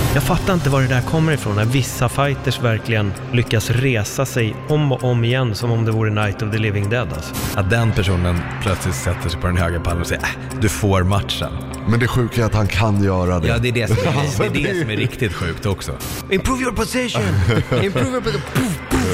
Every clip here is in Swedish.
Jag fattar inte var det där kommer ifrån när vissa fighters verkligen lyckas resa sig om och om igen som om det vore Night of the Living Dead alltså. Att den personen plötsligt sätter sig på den höga pallen och säger du får matchen. Men det sjuka är att han kan göra det. Ja, det är det som är, alltså, det är det som är riktigt sjukt också. Improve your position! Improve your position!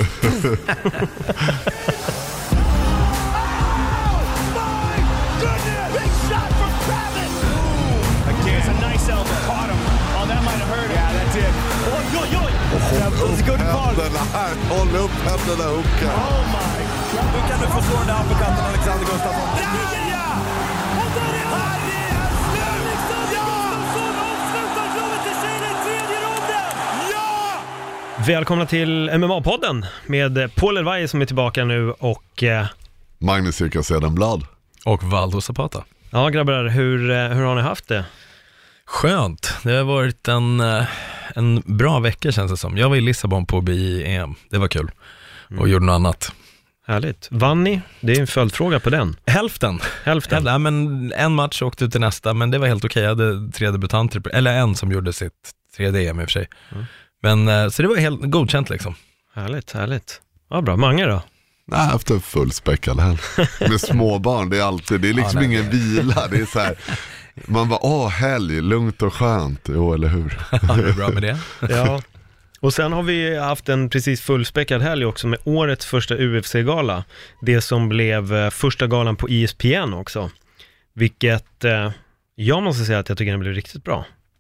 Håll upp händerna, Hoka. Oh my God. Nu kan du få slå den där uppercutten, Alexander Gustafsson. Ja! Och där är Harry Alexander Gustafsson avslutar showen till tjejen i tredje ronden. Ja! Välkomna till MMA-podden med Paul Elvai som är tillbaka nu och... Magnus Cirka Sedenblad. Och Valdo Zapata. Ja grabbar, hur har ni haft det? Skönt. Det har varit en bra vecka känns det som. Jag var i Lissabon på BI-EM. Det var kul. Och gjorde något annat. Härligt. Vann ni? Det är en följdfråga på den. Hälften. Ja, men en match åkte ut till nästa, men det var helt okej. Jag hade 3 debutanter, eller en som gjorde sitt 3D EM i och för sig. Men så det var helt godkänt liksom. Härligt. Ja bra, Mange då? Nej, efter fullspäckad helg. Med småbarn, det är liksom ingen vila. Det är så här, man bara, helg, lugnt och skönt. Jo, eller hur? Ja, det är bra med det. Ja. Och sen har vi haft en precis fullspäckad helg också med årets första UFC-gala. Det som blev första galan på ESPN också. Vilket jag måste säga att jag tycker den blev riktigt bra.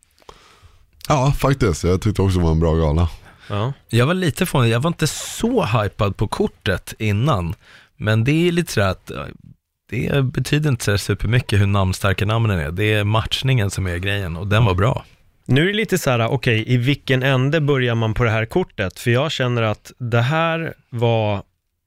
Ja, faktiskt. Jag tyckte också det var en bra gala. Ja. Jag var lite förvånad. Jag var inte så hypad på kortet innan. Men det är lite så att det betyder inte så supermycket hur namnstarka namnen är. Det är matchningen som är grejen och den var bra. Nu är det lite så här, okej, i vilken ände börjar man på det här kortet? För jag känner att det här var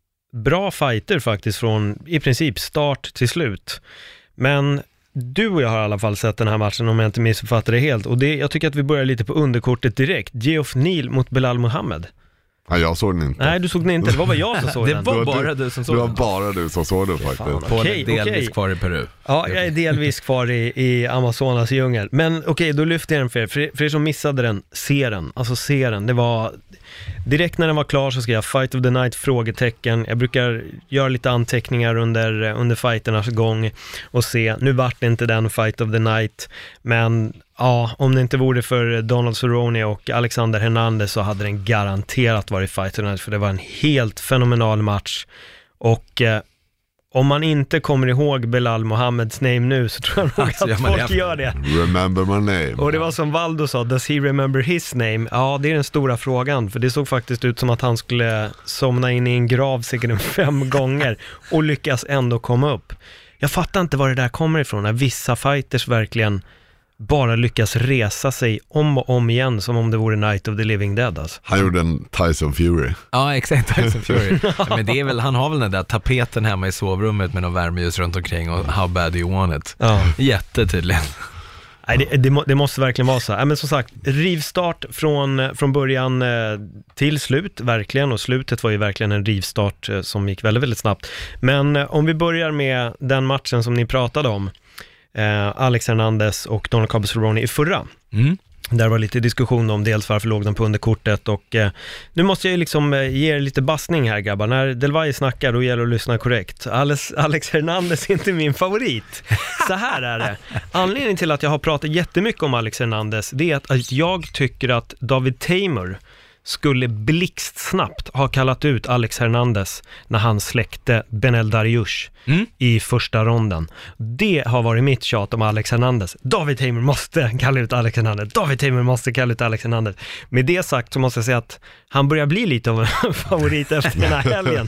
bra fighter faktiskt från i princip start till slut. Men du och jag har i alla fall sett den här matchen om jag inte missuppfattar det helt. Och jag tycker att vi börjar lite på underkortet direkt. Geoff Neal mot Belal Muhammad. Nej, jag såg den inte. Nej, du såg den inte. Det var bara jag som såg den. Det var bara du som såg den. Det var bara du som såg den faktiskt. Paul är delvis kvar i Peru. Ja, jag är delvis kvar i Amazonas djungel. Men okej, då lyfter jag den för er som missade den. Se den. Det var... Direkt när den var klar så skrev jag Fight of the Night, frågetecken. Jag brukar göra lite anteckningar under fighternas gång och se, nu vart det inte den Fight of the Night, men ja, om det inte vore för Donald Cerrone och Alexander Hernandez så hade den garanterat varit Fight of the Night, för det var en helt fenomenal match. Och om man inte kommer ihåg Belal Muhammads name nu så tror jag nog att folk gör det. Remember my name. Och det var som Valdo sa, does he remember his name? Ja, det är den stora frågan. För det såg faktiskt ut som att han skulle somna in i en grav säkert 5 gånger och lyckas ändå komma upp. Jag fattar inte var det där kommer ifrån när vissa fighters verkligen bara lyckas resa sig om och om igen som om det vore Night of the Living Dead alltså. Han gjorde en Tyson Fury. Ja, exakt, Tyson Fury. Men det är väl, han har väl den där tapeten hemma i sovrummet med någon värmeljus runt omkring och how bad do you want it? Ja. Jättetydligen. Nej, det måste verkligen vara så. Men som sagt, rivstart från början till slut, verkligen. Och slutet var ju verkligen en rivstart som gick väldigt, väldigt snabbt. Men om vi börjar med den matchen som ni pratade om, Alex Hernandez och Donald Cabo Cerrone i förra. Där var lite diskussion om dels varför låg de på underkortet och nu måste jag ju liksom ge er lite bassning här grabbar. När Delvay snackar då gäller det att lyssna korrekt. Alex Hernandez är inte min favorit. Så här är det. Anledningen till att jag har pratat jättemycket om Alex Hernandez, det är att jag tycker att David Teymur skulle blixtsnabbt ha kallat ut Alex Hernandez när han släckte Benel Dariush i första ronden. Det har varit mitt tjat om Alex Hernandez. David Teymur måste kalla ut Alex Hernandez. David Teymur måste kalla ut Alex Hernandez. Med det sagt så måste jag säga att han börjar bli lite av en favorit efter den här helgen.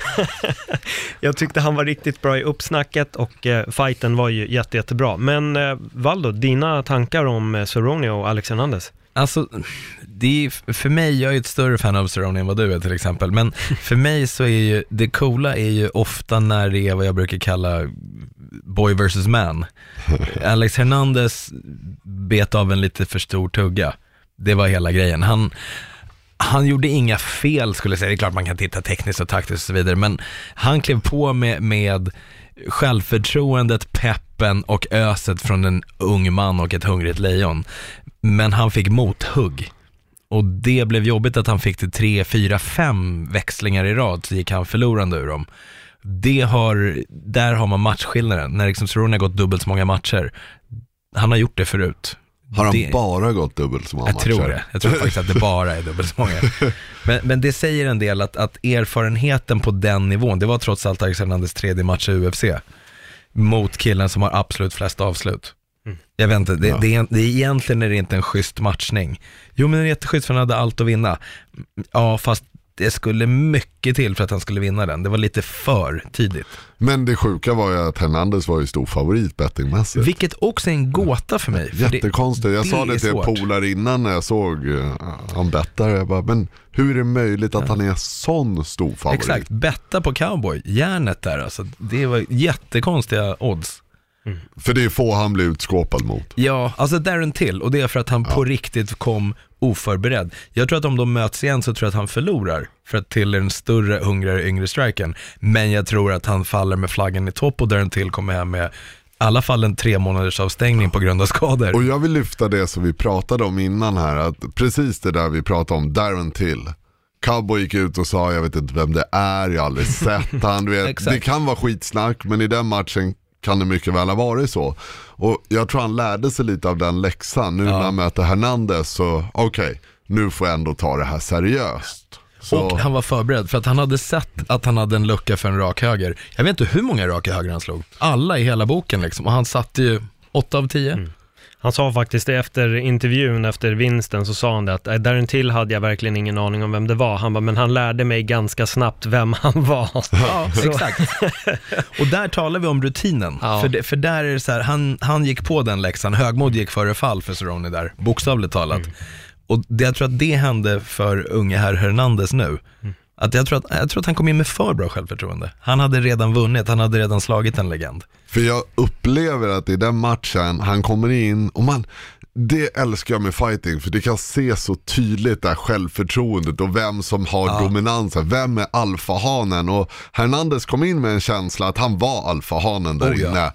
Jag tyckte han var riktigt bra i uppsnacket och fighten var ju jättebra. Men Valdo, dina tankar om Cerrone och Alex Hernandez? Alltså, det är, för mig, jag är ett större fan av Cerrone än vad du är till exempel, men för mig så är ju, det coola är ju ofta när det är vad jag brukar kalla boy versus man. Alex Hernandez bet av en lite för stor tugga. Det var hela grejen. Han gjorde inga fel skulle jag säga. Det är klart man kan titta tekniskt och taktiskt och så vidare, men han klev på med självförtroendet, peppen och öset från en ung man och ett hungrigt lejon. Men han fick mothugg. Och det blev jobbigt att han fick till 3, 4, 5 växlingar i rad, så gick han förlorande ur dem. Där har man matchskillnaden. När liksom Cerrone har gått dubbelt så många matcher. Han har gjort det förut. Har han bara gått dubbelt så många matcher? Jag tror faktiskt att det bara är dubbelt så många. Men det säger en del att erfarenheten på den nivån, det var trots allt Alex Hernandez 3:e match i UFC mot killen som har absolut flest avslut. Jag vet inte, det är egentligen är det inte en schysst matchning. Jo, men det är jätteschysst för han hade allt att vinna. Ja, fast det skulle mycket till för att han skulle vinna den. Det var lite för tidigt. Men det sjuka var ju att Hernandez var ju stor favorit bettingmässigt. Vilket också är en gåta för mig. Jättekonstigt. Jag sa det till polare innan när jag såg han bettar. Jag bara, men hur är det möjligt att han är sån stor favorit? Exakt, betta på cowboy. Järnet där alltså. Det var jättekonstiga odds. För det är få han blev utskåpad mot. Ja, alltså Darren Till. Och det är för att han på riktigt kom oförberedd. Jag tror att om de möts igen så tror jag att han förlorar. För att Till är en större, hungrigare, yngre strikern. Men jag tror att han faller med flaggen i topp och Darren Till kommer hem med i alla fall en 3 månaders avstängning på grund av skador. Och jag vill lyfta det som vi pratade om innan här. Att precis det där vi pratade om, Darren Till. Cowboy gick ut och sa, jag vet inte vem det är, jag har aldrig sett han. Du vet, det kan vara skitsnack, men i den matchen kan det mycket väl ha varit så. Och jag tror han lärde sig lite av den läxan. Nu när han möter Hernandez så okej, nu får jag ändå ta det här seriöst. Så. Och han var förberedd för att han hade sett att han hade en lucka för en rak höger. Jag vet inte hur många raka höger han slog. Alla i hela boken liksom. Och han satte ju 8 av 10. Han sa faktiskt det efter intervjun, efter vinsten, så sa han det att Darren Till hade jag verkligen ingen aning om vem det var. Han bara, men han lärde mig ganska snabbt vem han var. Ja, exakt. Och där talar vi om rutinen. Ja. För där är det så här, han gick på den läxan. Högmod gick före fall för Cerrone där, bokstavligt talat. Och jag tror att det hände för unge herr Hernandez nu. Att jag tror att han kom in med för bra självförtroende. Han hade redan vunnit, han hade redan slagit en legend. För jag upplever att i den matchen han kommer in och det älskar jag med fighting, för det kan se så tydligt där självförtroendet och vem som har dominansen, vem är alfahanen. Och Hernandez kom in med en känsla att han var alfahanen där inne.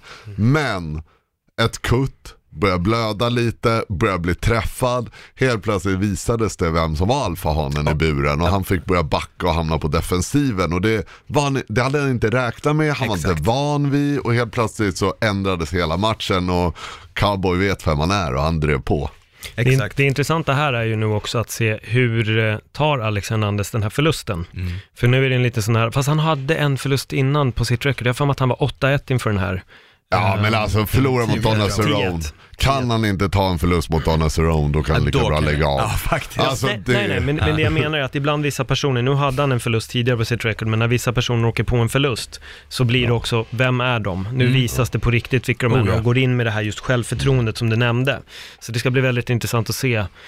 Men ett kutt, börja blöda lite, börja bli träffad. Helt plötsligt visades det vem som var alfahanen i buren och han fick börja backa och hamna på defensiven. Och det hade han inte räknat med, han var inte van vid, och helt plötsligt så ändrades hela matchen och Cowboy vet vem han är och han drev på. Exakt. Det intressanta här är ju nu också att se hur tar Alex Hernandez den här förlusten. För nu är det en lite sån här, fast han hade en förlust innan på sitt record. Jag får att han var 8-1 inför den här. Ja, men alltså förlora mot Donald Cerrone. Kan han inte ta en förlust mot Donald Cerrone, då kan han lika bra lägga av. Ja, faktiskt. Alltså, nej, men det jag menar är att ibland vissa personer, nu hade han en förlust tidigare på sitt record, men när vissa personer åker på en förlust så blir det också, vem är de? Nu visas det på riktigt vilka de är och går in med det här just självförtroendet som du nämnde. Så det ska bli väldigt intressant att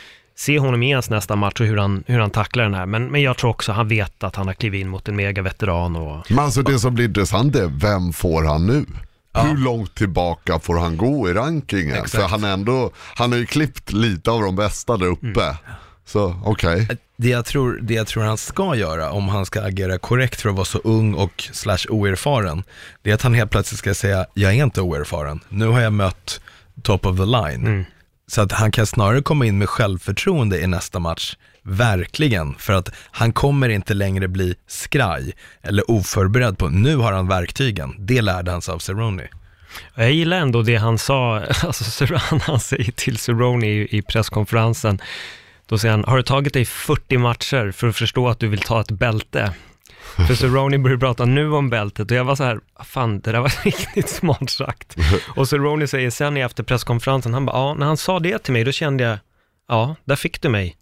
se honom i hans nästa match och hur han tacklar den här. Men jag tror också han vet att han har klivit in mot en mega veteran. Men alltså det som blir intressant är, vem får han nu? Hur långt tillbaka får han gå i rankingen? Exakt. För han har ju klippt lite av de bästa där uppe. Så okej. Det jag tror han ska göra, om han ska agera korrekt för att vara så ung och /oerfaren, det är att han helt plötsligt ska säga, jag är inte oerfaren. Nu har jag mött top of the line. Så att han kan snarare komma in med självförtroende i nästa match. Verkligen, för att han kommer inte längre bli skraj eller oförberedd på, nu har han verktygen. Det lärde han sig av Cerrone. Jag gillar ändå det han sa, alltså han säger till Cerrone i presskonferensen. Då säger han, har du tagit dig 40 matcher för att förstå att du vill ta ett bälte? För Cerrone började prata nu om bältet och jag var så här, fan, det där var riktigt smart sagt. Och Cerrone säger sen efter presskonferensen, han bara, ja, när han sa det till mig då kände jag, ja, där fick du mig.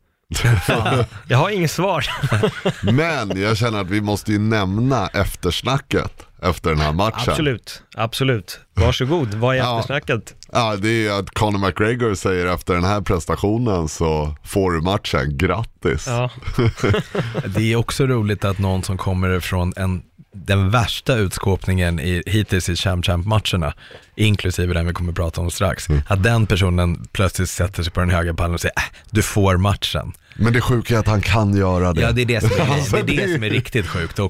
Jag har inget svar. Men jag känner att vi måste ju nämna eftersnacket efter den här matchen. Absolut. Varsågod, vad är eftersnacket? Ja, det är att Conor McGregor säger efter den här prestationen så får du matchen, grattis. Ja. Det är också roligt att någon som kommer från den värsta utskåpningen hittills i Champ-matcherna, inklusive den vi kommer att prata om strax, att den personen plötsligt sätter sig på den höga pallen och säger, du får matchen. Men det sjuka är att han kan göra det. Ja, det är det som är, det är riktigt sjukt också.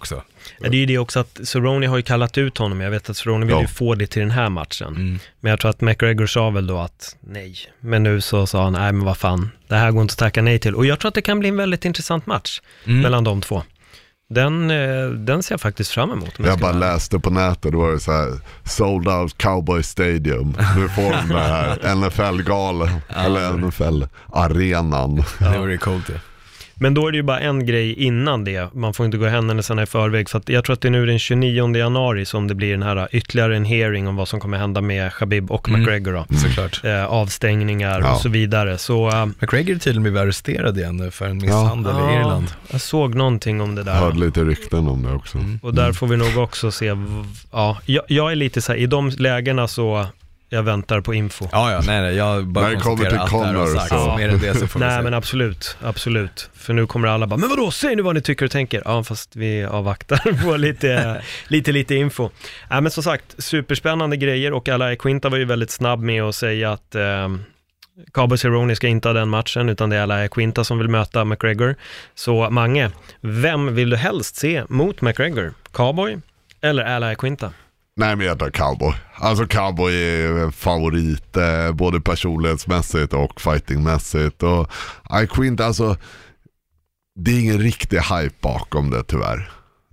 Ja, det är ju det också att Cerrone har ju kallat ut honom. Jag vet att Cerrone vill ju få det till den här matchen. Men jag tror att McGregor sa väl då att nej. Men nu så sa han, nej men vad fan, det här går inte att tacka nej till. Och jag tror att det kan bli en väldigt intressant match mellan de två. Den ser jag faktiskt fram emot. Jag bara läste på nätet, då var det så här sold out Cowboy Stadium. Nu får de det här NFL-galan eller NFL-arenan. Det var ju coolt det. Men då är det ju bara en grej innan det. Man får inte gå händelserna i förväg. Så att jag tror att det är nu den 29 januari som det blir den här ytterligare en hearing om vad som kommer hända med Khabib och McGregor då. Såklart. Avstängningar och så vidare. Så, McGregor tydligen blev arresterad igen för en misshandel i Irland. Jag såg någonting om det där. Jag hörde lite rykten om det också. Och där får vi nog också se. Jag är lite så här, i de lägena så jag väntar på info. Nej, jag bara när det kommer till Conor så mer än det så får vi se. Nej, men absolut. För nu kommer alla bara, men vadå, säg nu vad ni tycker och tänker. Ja, fast vi avvaktar på lite info. Ja, men som sagt, superspännande grejer och alla Quinta var ju väldigt snabb med att säga att Cowboy Cerrone ska inte ha den matchen, utan det är alla Quinta som vill möta McGregor. Så Mange, vem vill du helst se mot McGregor? Cowboy eller alla Quinta? Nej, men jag tar Cowboy. Alltså Cowboy är favorit både personlighetsmässigt och fightingmässigt. Och Quinta, alltså det är ingen riktig hype bakom det tyvärr.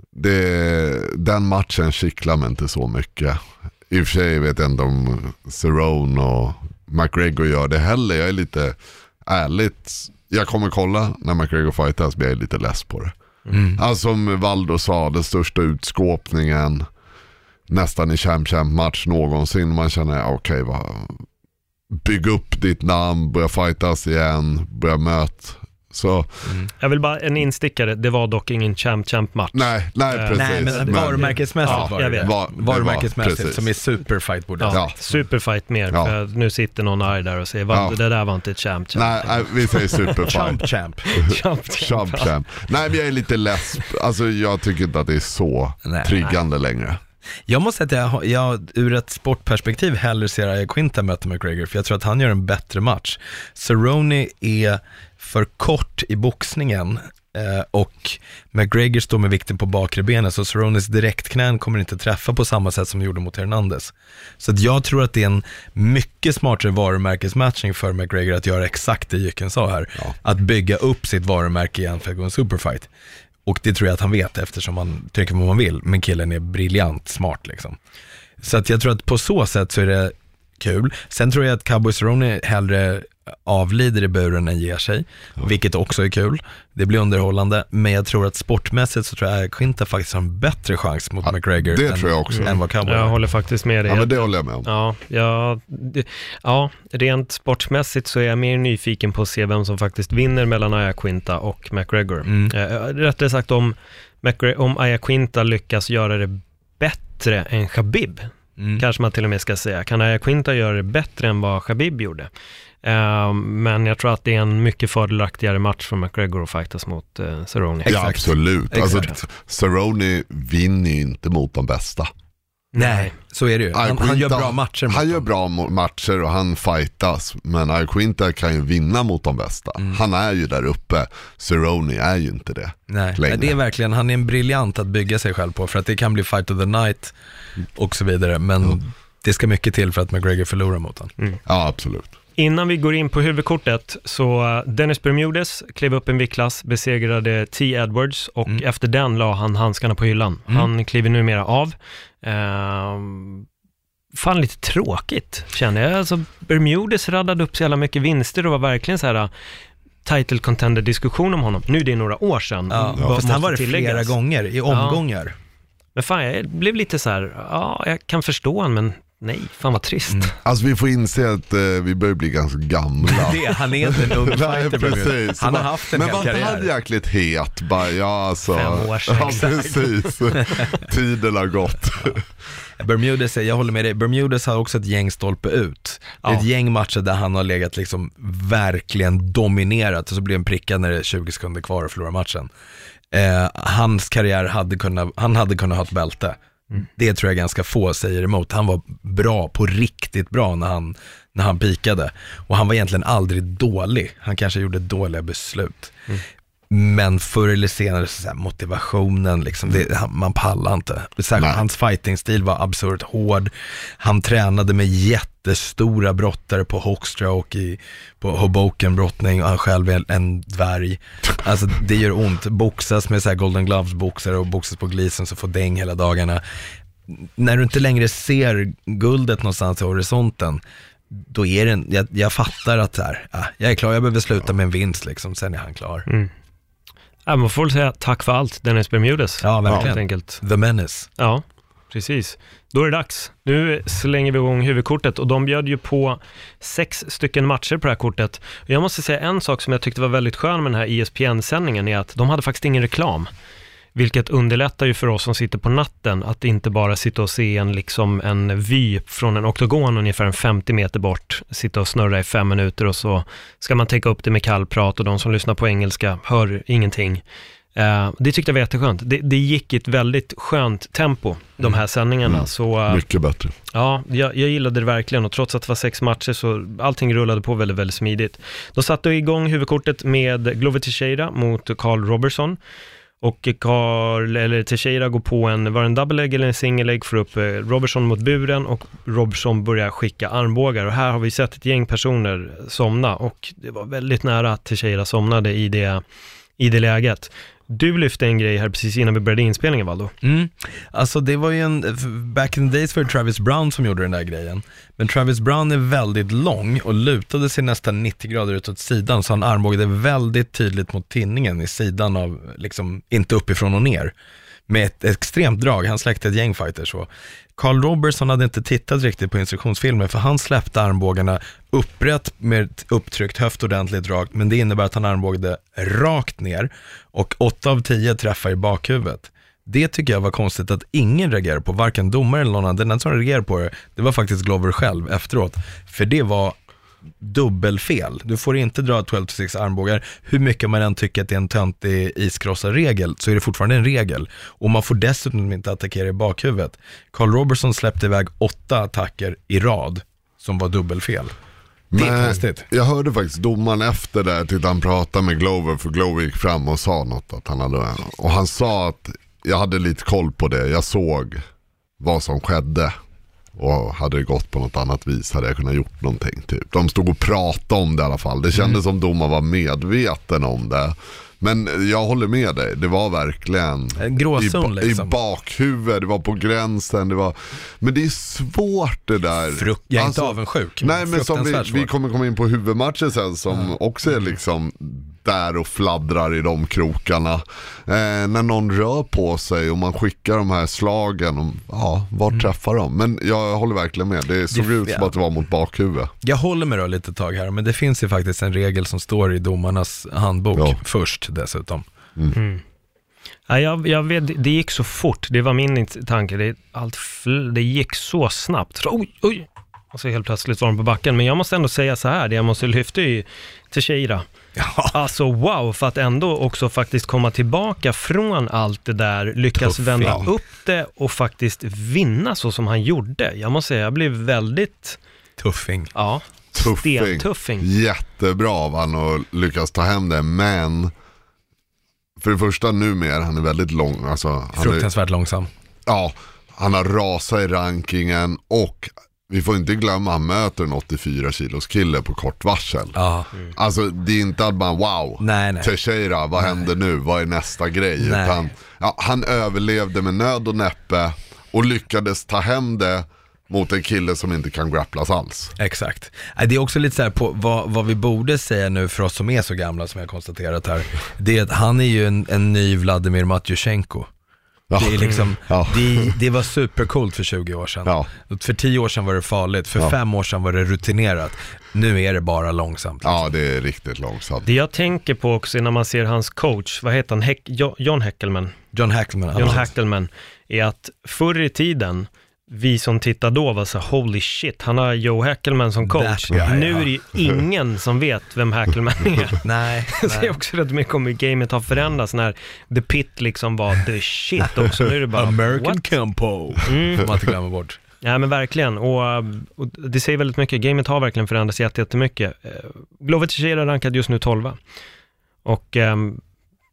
Den matchen kittlar mig inte så mycket. I och för sig vet jag inte om Cerrone och McGregor gör det heller. Jag är lite ärligt, jag kommer kolla när McGregor fightas, men jag är lite less på det. Alltså som Valdo sa, den största utskåpningen nästan i champ-match någonsin. Man känner, okej, bygg upp ditt namn, börja fightas igen, börja möta. Så. Jag vill bara en instickare, det var dock ingen champ-match. Nej, precis. Nej, men varumärkesmässigt var det. Varumärkesmässigt som är superfight borde jag säga. Superfight mer, för nu sitter någon arg där och säger, det där var inte ett champ. Nej, vi säger superfight. Champ. Nej, men jag är lite less. Alltså jag tycker inte att det är så tryggande längre. Jag måste säga att jag ur ett sportperspektiv hellre ser Quinta möta McGregor, för jag tror att han gör en bättre match. Cerrone är för kort i boxningen och McGregor står med vikten på bakre benet, så Cerrones direktknän kommer inte träffa på samma sätt som gjorde mot Hernandez. Så att jag tror att det är en mycket smartare varumärkesmatchning för McGregor att göra exakt det Jycken sa här. Att bygga upp sitt varumärke igen för att gå en superfight. Och det tror jag att han vet, eftersom han tycker vad man vill. Men killen är briljant smart liksom. Så att jag tror att på så sätt så är det kul. Sen tror jag att Cowboy Cerrone hellre avlider i buren än ger sig. Vilket också är kul. Det blir underhållande. Men jag tror att sportmässigt så tror jag att Quinta faktiskt har en bättre chans mot McGregor än vad Cowboy. Jag håller faktiskt med dig. Ja, men det håller jag med om. Ja, rent sportmässigt så är jag mer nyfiken på att se vem som faktiskt vinner mellan Aya Quinta och McGregor. Rättare sagt, om Aya Quinta lyckas göra det bättre än Khabib, kanske man till och med ska säga. Kan Aya Quinta göra det bättre än vad Khabib gjorde? Men jag tror att det är en mycket fördelaktigare match för McGregor att fightas mot Cerrone. Ja, absolut. Alltså, Cerrone vinner ju inte mot de bästa. Nej, så är det ju. Han gör bra matcher. Han gör bra matcher och han fightas. Men Quinta kan ju vinna mot de bästa. Han är ju där uppe. Cerrone är ju inte det. Nej, det är verkligen, han är en briljant att bygga sig själv på. För att det kan bli fight of the night och så vidare. Men det ska mycket till för att McGregor förlorar mot honom. Ja, absolut. Innan vi går in på huvudkortet så Dennis Bermudez klev upp en viktklass, besegrade T. Edwards och efter den la han handskarna på hyllan. Han kliver numera av. Fan, lite tråkigt känner jag. Alltså, Bermudez raddade upp så jävla mycket vinster och var verkligen så här title contender diskussion om honom. Nu är det några år sedan. Fast han var det flera gånger i omgångar. Men fan, jag blev lite så här, jag kan förstå han, men nej, fan vad trist. Alltså vi får inse att vi börjar bli ganska gamla. Han är inte en ung fighter. Han har haft en hel karriär. Men var han jäkligt het? 5 år sedan. Ja, precis. Tiden har gått. Bermudez, jag håller med dig. Bermudez har också ett gäng stolpe ut. Det är ett gäng matcher där han har legat liksom verkligen dominerat och så blir en pricka när det är 20 sekunder kvar och förlorar matchen. Hans karriär han hade kunnat ha ett bälte. Det tror jag ganska få säger emot. Han var bra, på riktigt bra när han pikade. Och han var egentligen aldrig dålig. Han kanske gjorde dåliga beslut. Men förr eller senare så här, motivationen liksom, man pallar inte. Särskilt hans fighting-stil var absurt hård. Han tränade med jättestora brottare på Hawkstroke på Hoboken-brottning, och han själv är en dvärg. Alltså det gör ont. Boxas med så här Golden Gloves-boxare och boxas på Gleason så får däng hela dagarna. När du inte längre ser guldet någonstans i horisonten, då är det jag fattar att så här, jag är klar, jag behöver sluta med en vinst liksom, sen är han klar. Ja, man får väl säga tack för allt, Dennis Bermudez. Ja, verkligen. Helt enkelt. The Menace. Ja, precis. Då är det dags. Nu slänger vi igång huvudkortet, och de bjöd ju på 6 stycken matcher på det här kortet. Och jag måste säga en sak som jag tyckte var väldigt skön med den här ESPN-sändningen är att de hade faktiskt ingen reklam. Vilket underlättar ju för oss som sitter på natten att inte bara sitta och se en vy från en oktagon ungefär 50 meter bort, sitta och snurra i 5 minuter och så ska man täcka upp det med kallprat, och de som lyssnar på engelska hör ingenting. Det tyckte jag var jätteskönt. Det gick i ett väldigt skönt tempo, de här sändningarna. Så, mycket bättre. Ja, jag gillade det verkligen, och trots att det var 6 matcher så allting rullade på väldigt, väldigt smidigt. De satte igång huvudkortet med Glover Teixeira mot Carl Robertson. Och Teixeira går på en double leg eller en single leg för upp Robertson mot buren, och Robertson börjar skicka armbågar. Och här har vi sett ett gäng personer somna, och det var väldigt nära att Teixeira somnade i det läget. Du lyfte en grej här precis innan vi började inspelningen, Valdo. Alltså det var ju back in the days för Travis Brown som gjorde den där grejen. Men Travis Brown är väldigt lång och lutade sig nästan 90 grader utåt sidan, så han armbågade väldigt tydligt mot tinningen i sidan av, liksom, inte uppifrån och ner. Med ett extremt drag, han släckte ett gäng fighters så. Carl Robertson hade inte tittat riktigt på instruktionsfilmen, för han släppte armbågarna upprätt med ett upptryckt höft ordentligt rakt, men det innebär att han armbågade rakt ner, och 8 av 10 träffar i bakhuvudet. Det tycker jag var konstigt att ingen reagerade på, varken domare eller någon annan. Den som reagerade på det var faktiskt Glover själv efteråt, för det var dubbelfel. Du får inte dra 12-6 armbågar. Hur mycket man än tycker att det är en töntig iskrossa-regel, så är det fortfarande en regel. Och man får dessutom inte attackera i bakhuvudet. Carl Robertson släppte iväg 8 attacker i rad som var dubbelfel. Det är konstigt. Jag hörde faktiskt domaren efter det, till han pratade med Glover, för Glover gick fram och sa något att han hade, och han sa att jag hade lite koll på det. Jag såg vad som skedde. Och hade det gått på något annat vis hade jag kunnat gjort någonting typ. De stod och pratade om det i alla fall. Det kändes som domaren var medveten om det. Men jag håller med dig. Det var verkligen en gråzon liksom. I bakhuvudet, det var på gränsen. Men det är svårt det där. Jag är inte avundsjuk. Nej, men som vi kommer komma in på huvudmatchen sen, som också är liksom där och fladdrar i de krokarna. När någon rör på sig och man skickar de här slagen, och, var träffar de? Men jag håller verkligen med. Det såg ut som att det var mot bakhuvudet. Jag håller med då lite tag här, men det finns ju faktiskt en regel som står i domarnas handbok först dessutom. Ja, jag vet, det gick så fort. Det var min tanke. Det gick så snabbt. Oj. Och så helt plötsligt var de på backen. Men jag måste ändå säga så här, det jag måste lyfta i Teixeira. Ja. Alltså wow, för att ändå också faktiskt komma tillbaka från allt det där, lyckas vända upp det och faktiskt vinna så som han gjorde. Jag måste säga, jag blev väldigt... Tuffing. Ja, tuffing. Jättebra av han och lyckas ta hem det, men för det första numera, han är väldigt lång. Alltså, fruktansvärt långsam. Ja, han har rasat i rankingen, och vi får inte glömma, han möter en 84 kilos kille på kort varsel. Alltså det är inte att man nej. Teixeira, vad händer nu? Vad är nästa grej? Utan, han överlevde med nöd och näppe och lyckades ta hem det mot en kille som inte kan grapplas alls. Exakt. Det är också lite så här på vad vi borde säga nu för oss som är så gamla, som jag konstaterat här. Det är att han är ju en ny Vladimir Matyushenko. Det är liksom, det var supercoolt för 20 år sedan. För 10 år sedan var det farligt. För 5 år sedan var det rutinerat. Nu är det bara långsamt. Liksom. Ja, det är riktigt långsamt. Det jag tänker på också när man ser hans coach, vad heter han? John Heckelman. John Heckelman är att förr i tiden, vi som tittar då var så holy shit, han har Joe Heckelman som coach. Nu är det ju ingen som vet vem Heckelman är. Nej. Så är också rätt mycket om gamet har förändrats när The Pit liksom var the shit också. Nu är det bara American Campo. Får man inte glömma bort. Ja, men verkligen. Och det säger väldigt mycket. Gamet har verkligen förändrats jättemycket. Glover Teixeira rankad just nu 12. Och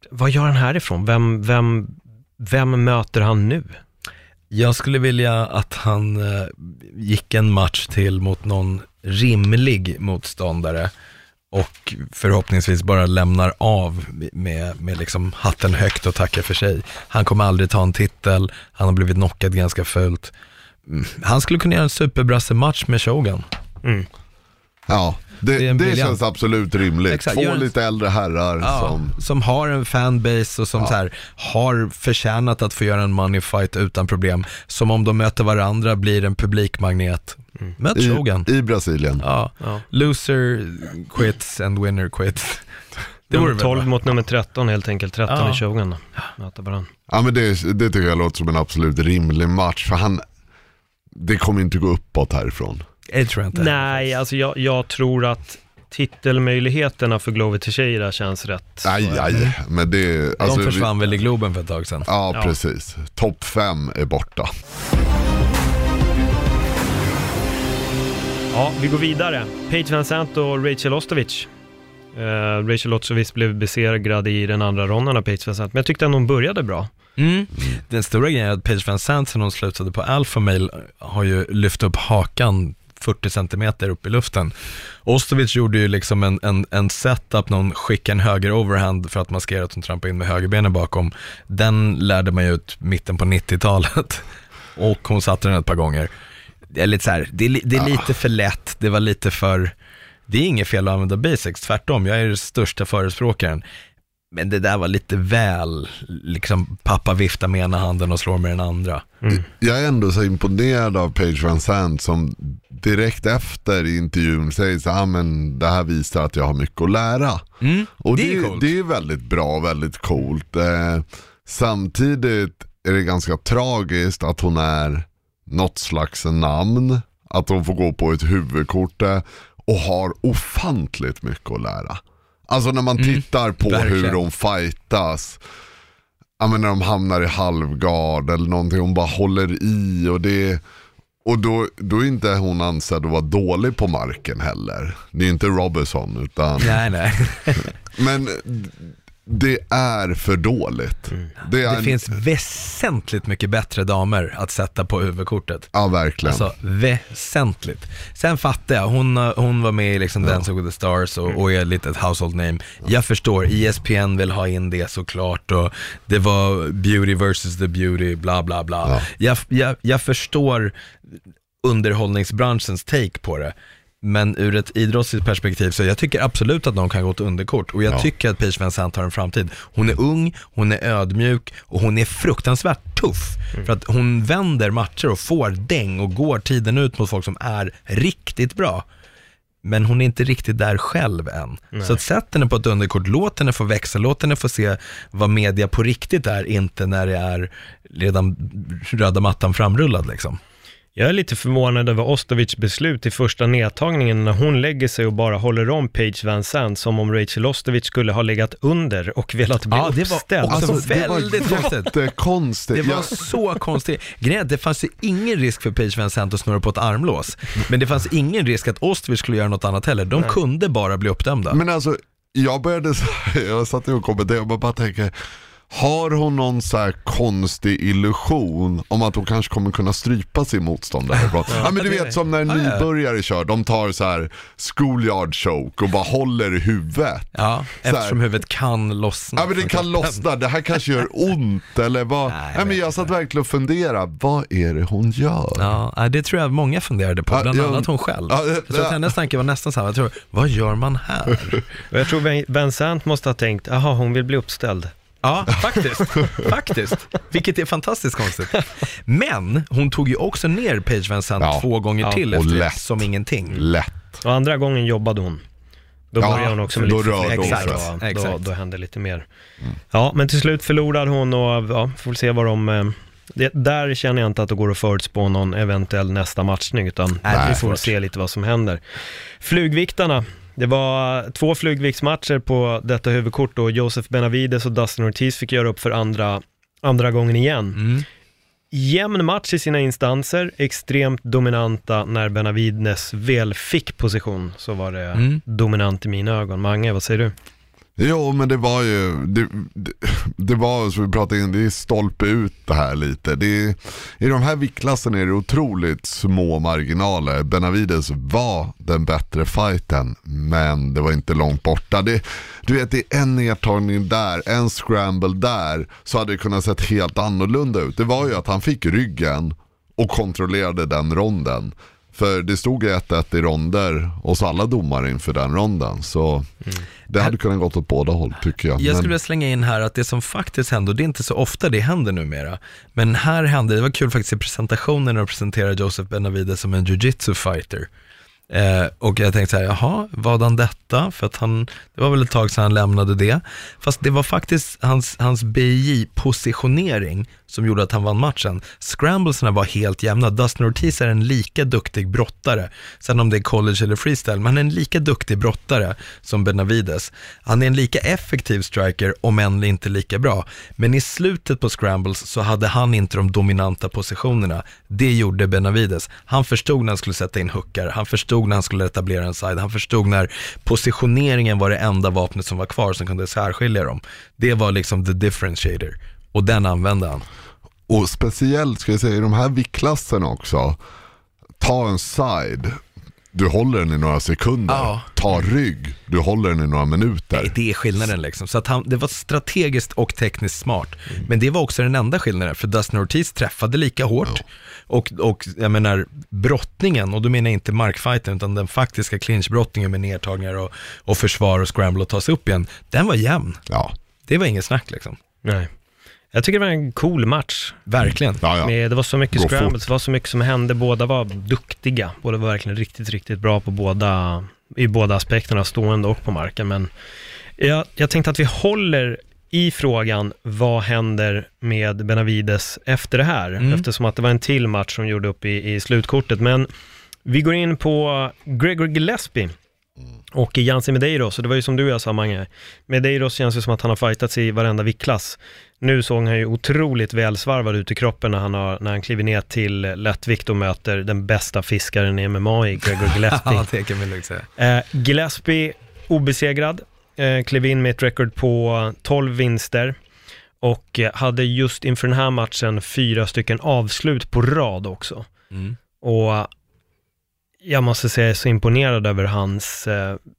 vad gör han härifrån? Vem möter han nu? Jag skulle vilja att han gick en match till mot någon rimlig motståndare och förhoppningsvis bara lämnar av med liksom hatten högt och tackar för sig. Han kommer aldrig ta en titel, han har blivit knockad ganska fult. Han skulle kunna göra en superbrasse-match med Shogun. Ja, det känns absolut rimligt. Exakt, Två lite äldre herrar som har en fanbase och som så här, har förtjänat att få göra en money fight utan problem. Som om de möter varandra blir en publikmagnet. Möt Shogun. I Brasilien. Ja. Loser quits and winner quits. Det nummer 12 mot nummer 13 helt enkelt. 13 i Shogun. Möta varandra. Ja, men det tycker jag låter som en absolut rimlig match. För det kommer inte gå uppåt härifrån. Jag tror inte. Nej, alltså jag tror att titelmöjligheterna för Glover Teixeira känns rätt. Nej, men det... Alltså, de försvann väl i Globen för ett tag sedan. Ja, precis. Topp 5 är borta. Ja, vi går vidare. Paige VanZant och Rachel Ostovich. Rachel Ostovich blev besegrad i den andra ronden av Paige VanZant, men jag tyckte att hon började bra. Den stora grejen är att Paige VanZant, sen hon slutade på Alpha Male, har ju lyft upp hakan 40 centimeter upp i luften. Ostovich gjorde ju liksom en setup, någon skickade en höger overhand för att maskera att hon trampade in med högerbenen bakom. Den lärde man ju ut mitten på 90-talet och hon satte den ett par gånger. Det är lite så här, det är lite för lätt, det var lite för... Det är inget fel att använda basics, tvärtom, jag är den största förespråkaren. Men det där var lite väl, liksom pappa viftar med ena handen och slår med den andra. Jag är ändå så imponerad av Paige VanZant som direkt efter intervjun säger så men det här visar att jag har mycket att lära. Och det är väldigt bra, väldigt coolt. Samtidigt är det ganska tragiskt att hon är något slags namn, att hon får gå på ett huvudkort och har ofantligt mycket att lära. Alltså när man tittar på hur de fightas, när de hamnar i halvgard eller någonting, hon bara håller i och då är inte hon ansedd att vara dålig på marken heller. Det är inte Robinson utan... Nej. Men det är för dåligt. Det finns väsentligt mycket bättre damer att sätta på huvudkortet. Ja, verkligen. Alltså, väsentligt. Sen fattar jag, hon var med i liksom Dancing with the Stars och är lite ett household name. Jag förstår, ESPN vill ha in det såklart och det var beauty versus the beauty, bla bla bla. Jag förstår underhållningsbranschens take på det. Men ur ett idrottsligt perspektiv så jag tycker absolut att de kan gå till underkort. Och jag tycker att Paige VanZant har en framtid. Hon är ung, hon är ödmjuk och hon är fruktansvärt tuff. För att hon vänder matcher och får däng och går tiden ut mot folk som är riktigt bra. Men hon är inte riktigt där själv än. Så att sätt henne på ett underkort, låt henne få växa, låt henne få se vad media på riktigt är, inte när det är redan röda mattan framrullad liksom. Jag är lite förvånad över Ostovich beslut i första nedtagningen när hon lägger sig och bara håller om Paige VanZant som om Rachel Ostovich skulle ha legat under och velat bli uppställd. Det var väldigt konstigt. Det var så konstigt. Grejen, det fanns ju ingen risk för Paige VanZant att snurra på ett armlås. Men det fanns ingen risk att Ostovich skulle göra något annat heller. De kunde bara bli uppdömda. Men alltså, jag satt och kommenterade och bara tänker... Har hon någon så här konstig illusion om att hon kanske kommer kunna strypa sin motståndare? Men du vet som när nybörjare kör, de tar så här schoolyard choke och bara håller i huvudet. Ja, eftersom huvudet kan lossna. Ja, men det kan lossna, det här kanske gör ont eller vad. Men jag satt verkligen och funderade, vad är det hon gör? Ja, det tror jag många funderade på, bland annat hon själv. Jag tror att hennes tanke var nästan så här, jag tror, vad gör man här? Jag tror VanZant måste ha tänkt, hon vill bli uppställd. Ja, faktiskt. Vilket är fantastiskt konstigt. Men hon tog ju också ner Paige VanZant 2 gånger till efter som ingenting. Lätt. Och andra gången jobbade hon. Då började hon också med lite exakt. Då hände lite mer. Ja, men till slut förlorade hon och får se vad de... där känner jag inte att det går att förutspå någon eventuell nästa matchning, utan vi får se lite vad som händer. Flugviktarna. Det var 2 flugviktsmatcher på detta huvudkort och Joseph Benavides och Dustin Ortiz fick göra upp för andra gången igen. Jämn match i sina instanser, extremt dominanta när Benavides väl fick position, så var det dominant i mina ögon. Mange, vad säger du? Jo, men det var ju det var, som vi pratade in, det är stolpe ut det här lite. I de här viktklassen är det otroligt små marginaler. Benavides var den bättre fighten, men det var inte långt borta. Du vet, det är en nedtagning där, en scramble där, så hade det kunnat sett helt annorlunda ut. Det var ju att han fick ryggen och kontrollerade den ronden. För det stod 1-1 i ronder och så alla domare inför den ronden. Så det hade kunnat gått åt båda håll, tycker jag. Jag skulle slänga in här att det som faktiskt hände, och det är inte så ofta det händer numera, men här hände, det var kul faktiskt i presentationen när de presenterade Joseph Benavidez som en jiu-jitsu fighter. Och jag tänkte så här, jaha, vad han detta? För att det var väl ett tag sedan han lämnade det. Fast det var faktiskt hans BJ-positionering som gjorde att han vann matchen. Scramblesarna var helt jämna. Dustin Ortiz är en lika duktig brottare, sen om det är college eller freestyle, men han är en lika duktig brottare som Benavidez. Han är en lika effektiv striker, om än inte lika bra. Men i slutet på scrambles så hade han inte de dominanta positionerna. Det gjorde Benavidez. Han förstod när han skulle sätta in hookar, han förstod när han skulle etablera en side, han förstod när positioneringen var det enda vapnet som var kvar som kunde särskilja dem. Det var liksom the differentiator, och den använde han. Och speciellt ska jag säga i de här viktklasserna också, ta en side, du håller den i några sekunder. Ja. Ta rygg, du håller den i några minuter. Nej, det är skillnaden liksom. Så att det var strategiskt och tekniskt smart. Men det var också den enda skillnaden, för Dustin Ortiz träffade lika hårt. Och jag menar, brottningen, och då menar jag inte markfighten utan den faktiska clinchbrottningen med nedtagningar och försvar och scramble och ta sig upp igen, den var jämn. Ja. Det var inget snack liksom. Nej. Jag tycker det var en cool match. Verkligen. Ja. Det var så mycket Gå scrambles, fort. det var så mycket som hände. Båda var duktiga. Båda var verkligen riktigt, riktigt bra på i båda aspekterna, stående och på marken. Men jag tänkte att vi håller i frågan, vad händer med Benavidez efter det här? Eftersom att det var en till match som gjorde upp i slutkortet. Men vi går in på Gregor Gillespie och Yancy Medeiros. Så det var ju som du och jag sa, Mange. Medeiros känns ju som att han har fightats i varenda viktklass. Nu såg han ju otroligt välsvarvad ut i kroppen när han kliver ner till lättvikt och möter den bästa fiskaren i MMA i Gregor Gillespie. Ja, det kan vi lugnt säga. Gillespie obesegrad, klev in med ett record på 12 vinster och hade just inför den här matchen 4 stycken avslut på rad också. Och jag måste säga, jag är så imponerad över hans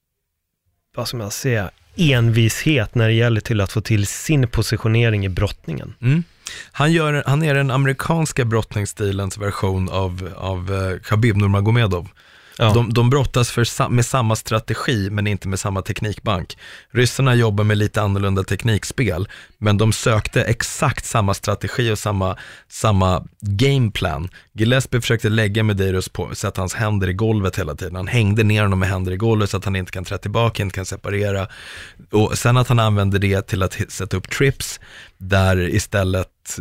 vad ska man säga, envishet när det gäller till att få till sin positionering i brottningen. Han är den amerikanska brottningsstilens version av Khabib Nurmagomedov. Ja. De brottas med samma strategi men inte med samma teknikbank. Ryssarna jobbar med lite annorlunda teknikspel, men de sökte exakt samma strategi och samma gameplan. Gillespie försökte lägga Medeiros på så att hans händer i golvet hela tiden. Han hängde ner honom med händer i golvet så att han inte kan trä tillbaka, inte kan separera. Och sen att han använde det till att sätta upp trips där istället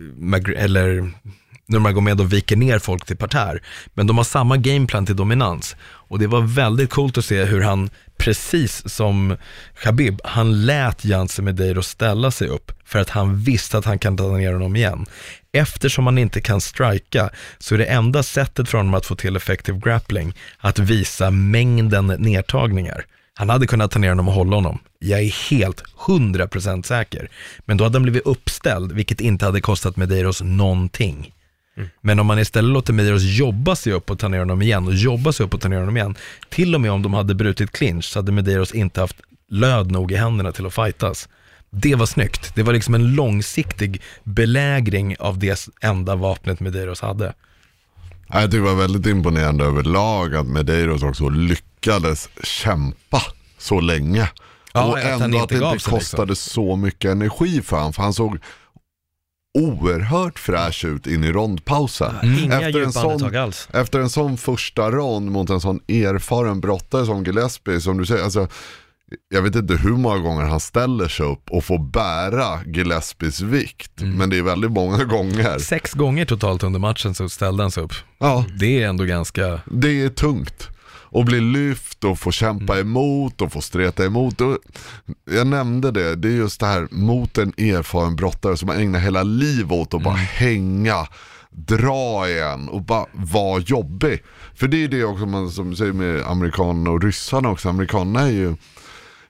Nurmagomedov viker ner folk till partär. Men de har samma gameplan till dominans. Och det var väldigt coolt att se hur han, precis som Khabib, han lät Yancy Medeiros ställa sig upp för att han visste att han kan ta ner honom igen. Eftersom han inte kan strika så är det enda sättet för honom att få till effective grappling att visa mängden nedtagningar. Han hade kunnat ta ner honom och hålla honom. Jag är helt 100% säker. Men då hade han blivit uppställd, vilket inte hade kostat Medeiros någonting. Men om man istället låter Medeiros jobba sig upp och ta ner honom igen och jobba sig upp och ta ner honom igen, till och med om de hade brutit clinch så hade Medeiros inte haft löd nog i händerna till att fightas. Det var snyggt. Det var liksom en långsiktig belägring av det enda vapnet Medeiros hade. Jag tycker det var väldigt imponerande överlag att Medeiros också lyckades kämpa så länge. Ja, och ändå att det inte kostade så mycket energi för honom, för han såg oerhört fräsch ut in i rondpausen. Efter en sån första rond mot en sån erfaren brottare som Gillespie, som du säger, alltså, jag vet inte hur många gånger han ställer sig upp och får bära Gillespies vikt, men det är väldigt många gånger. 6 gånger totalt under matchen så ställde han sig upp. Ja. Det är ändå ganska... Det är tungt. Och bli lyft och få kämpa emot och få streta emot. Och jag nämnde det är just det här mot en erfaren brottare som man ägnar hela livet åt att bara hänga, dra igen och bara vara jobbig. För det är det också man som säger med amerikanerna och ryssarna också. Amerikanerna är ju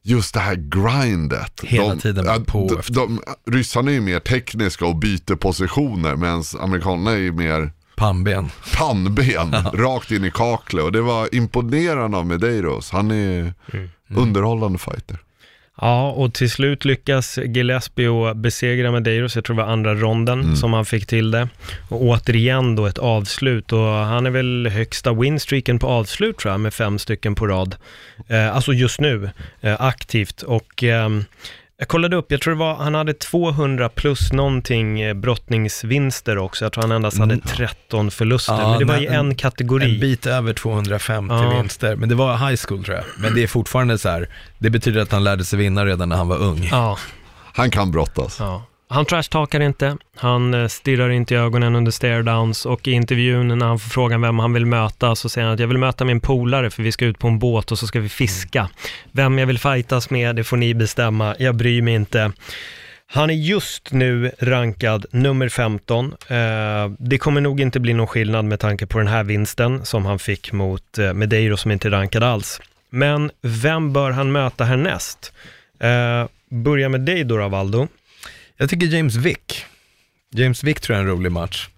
just det här grindet. Hela tiden på efter. Ryssarna är ju mer tekniska och byter positioner, medan amerikanerna är ju mer pannben, rakt in i kaklet. Och det var imponerande av Medeiros. Han är underhållande fighter. Ja, och till slut lyckas Gillespie besegra Medeiros, jag tror det var andra ronden som han fick till det. Och återigen då ett avslut, och han är väl högsta winstreaken på avslut tror jag, med 5 stycken på rad. Alltså just nu, aktivt. Och jag kollade upp, jag tror det var, han hade 200 plus någonting brottningsvinster också. Jag tror han endast hade 13 förluster, men det var i en kategori. En bit över 250 vinster, men det var high school tror jag. Men det är fortfarande så här, det betyder att han lärde sig vinna redan när han var ung. Ja. Han kan brottas. Ja. Han trashtalkar inte, han stirrar inte i ögonen under stare-downs, och i intervjun när han får frågan vem han vill möta så säger han att jag vill möta min polare för vi ska ut på en båt och så ska vi fiska. Vem jag vill fightas med, det får ni bestämma, jag bryr mig inte. Han är just nu rankad nummer 15. Det kommer nog inte bli någon skillnad med tanke på den här vinsten som han fick mot Medeiros som inte är rankad alls. Men vem bör han möta härnäst? Börja med dig då, Valdo. Jag tycker James Vick tror jag är en rolig match.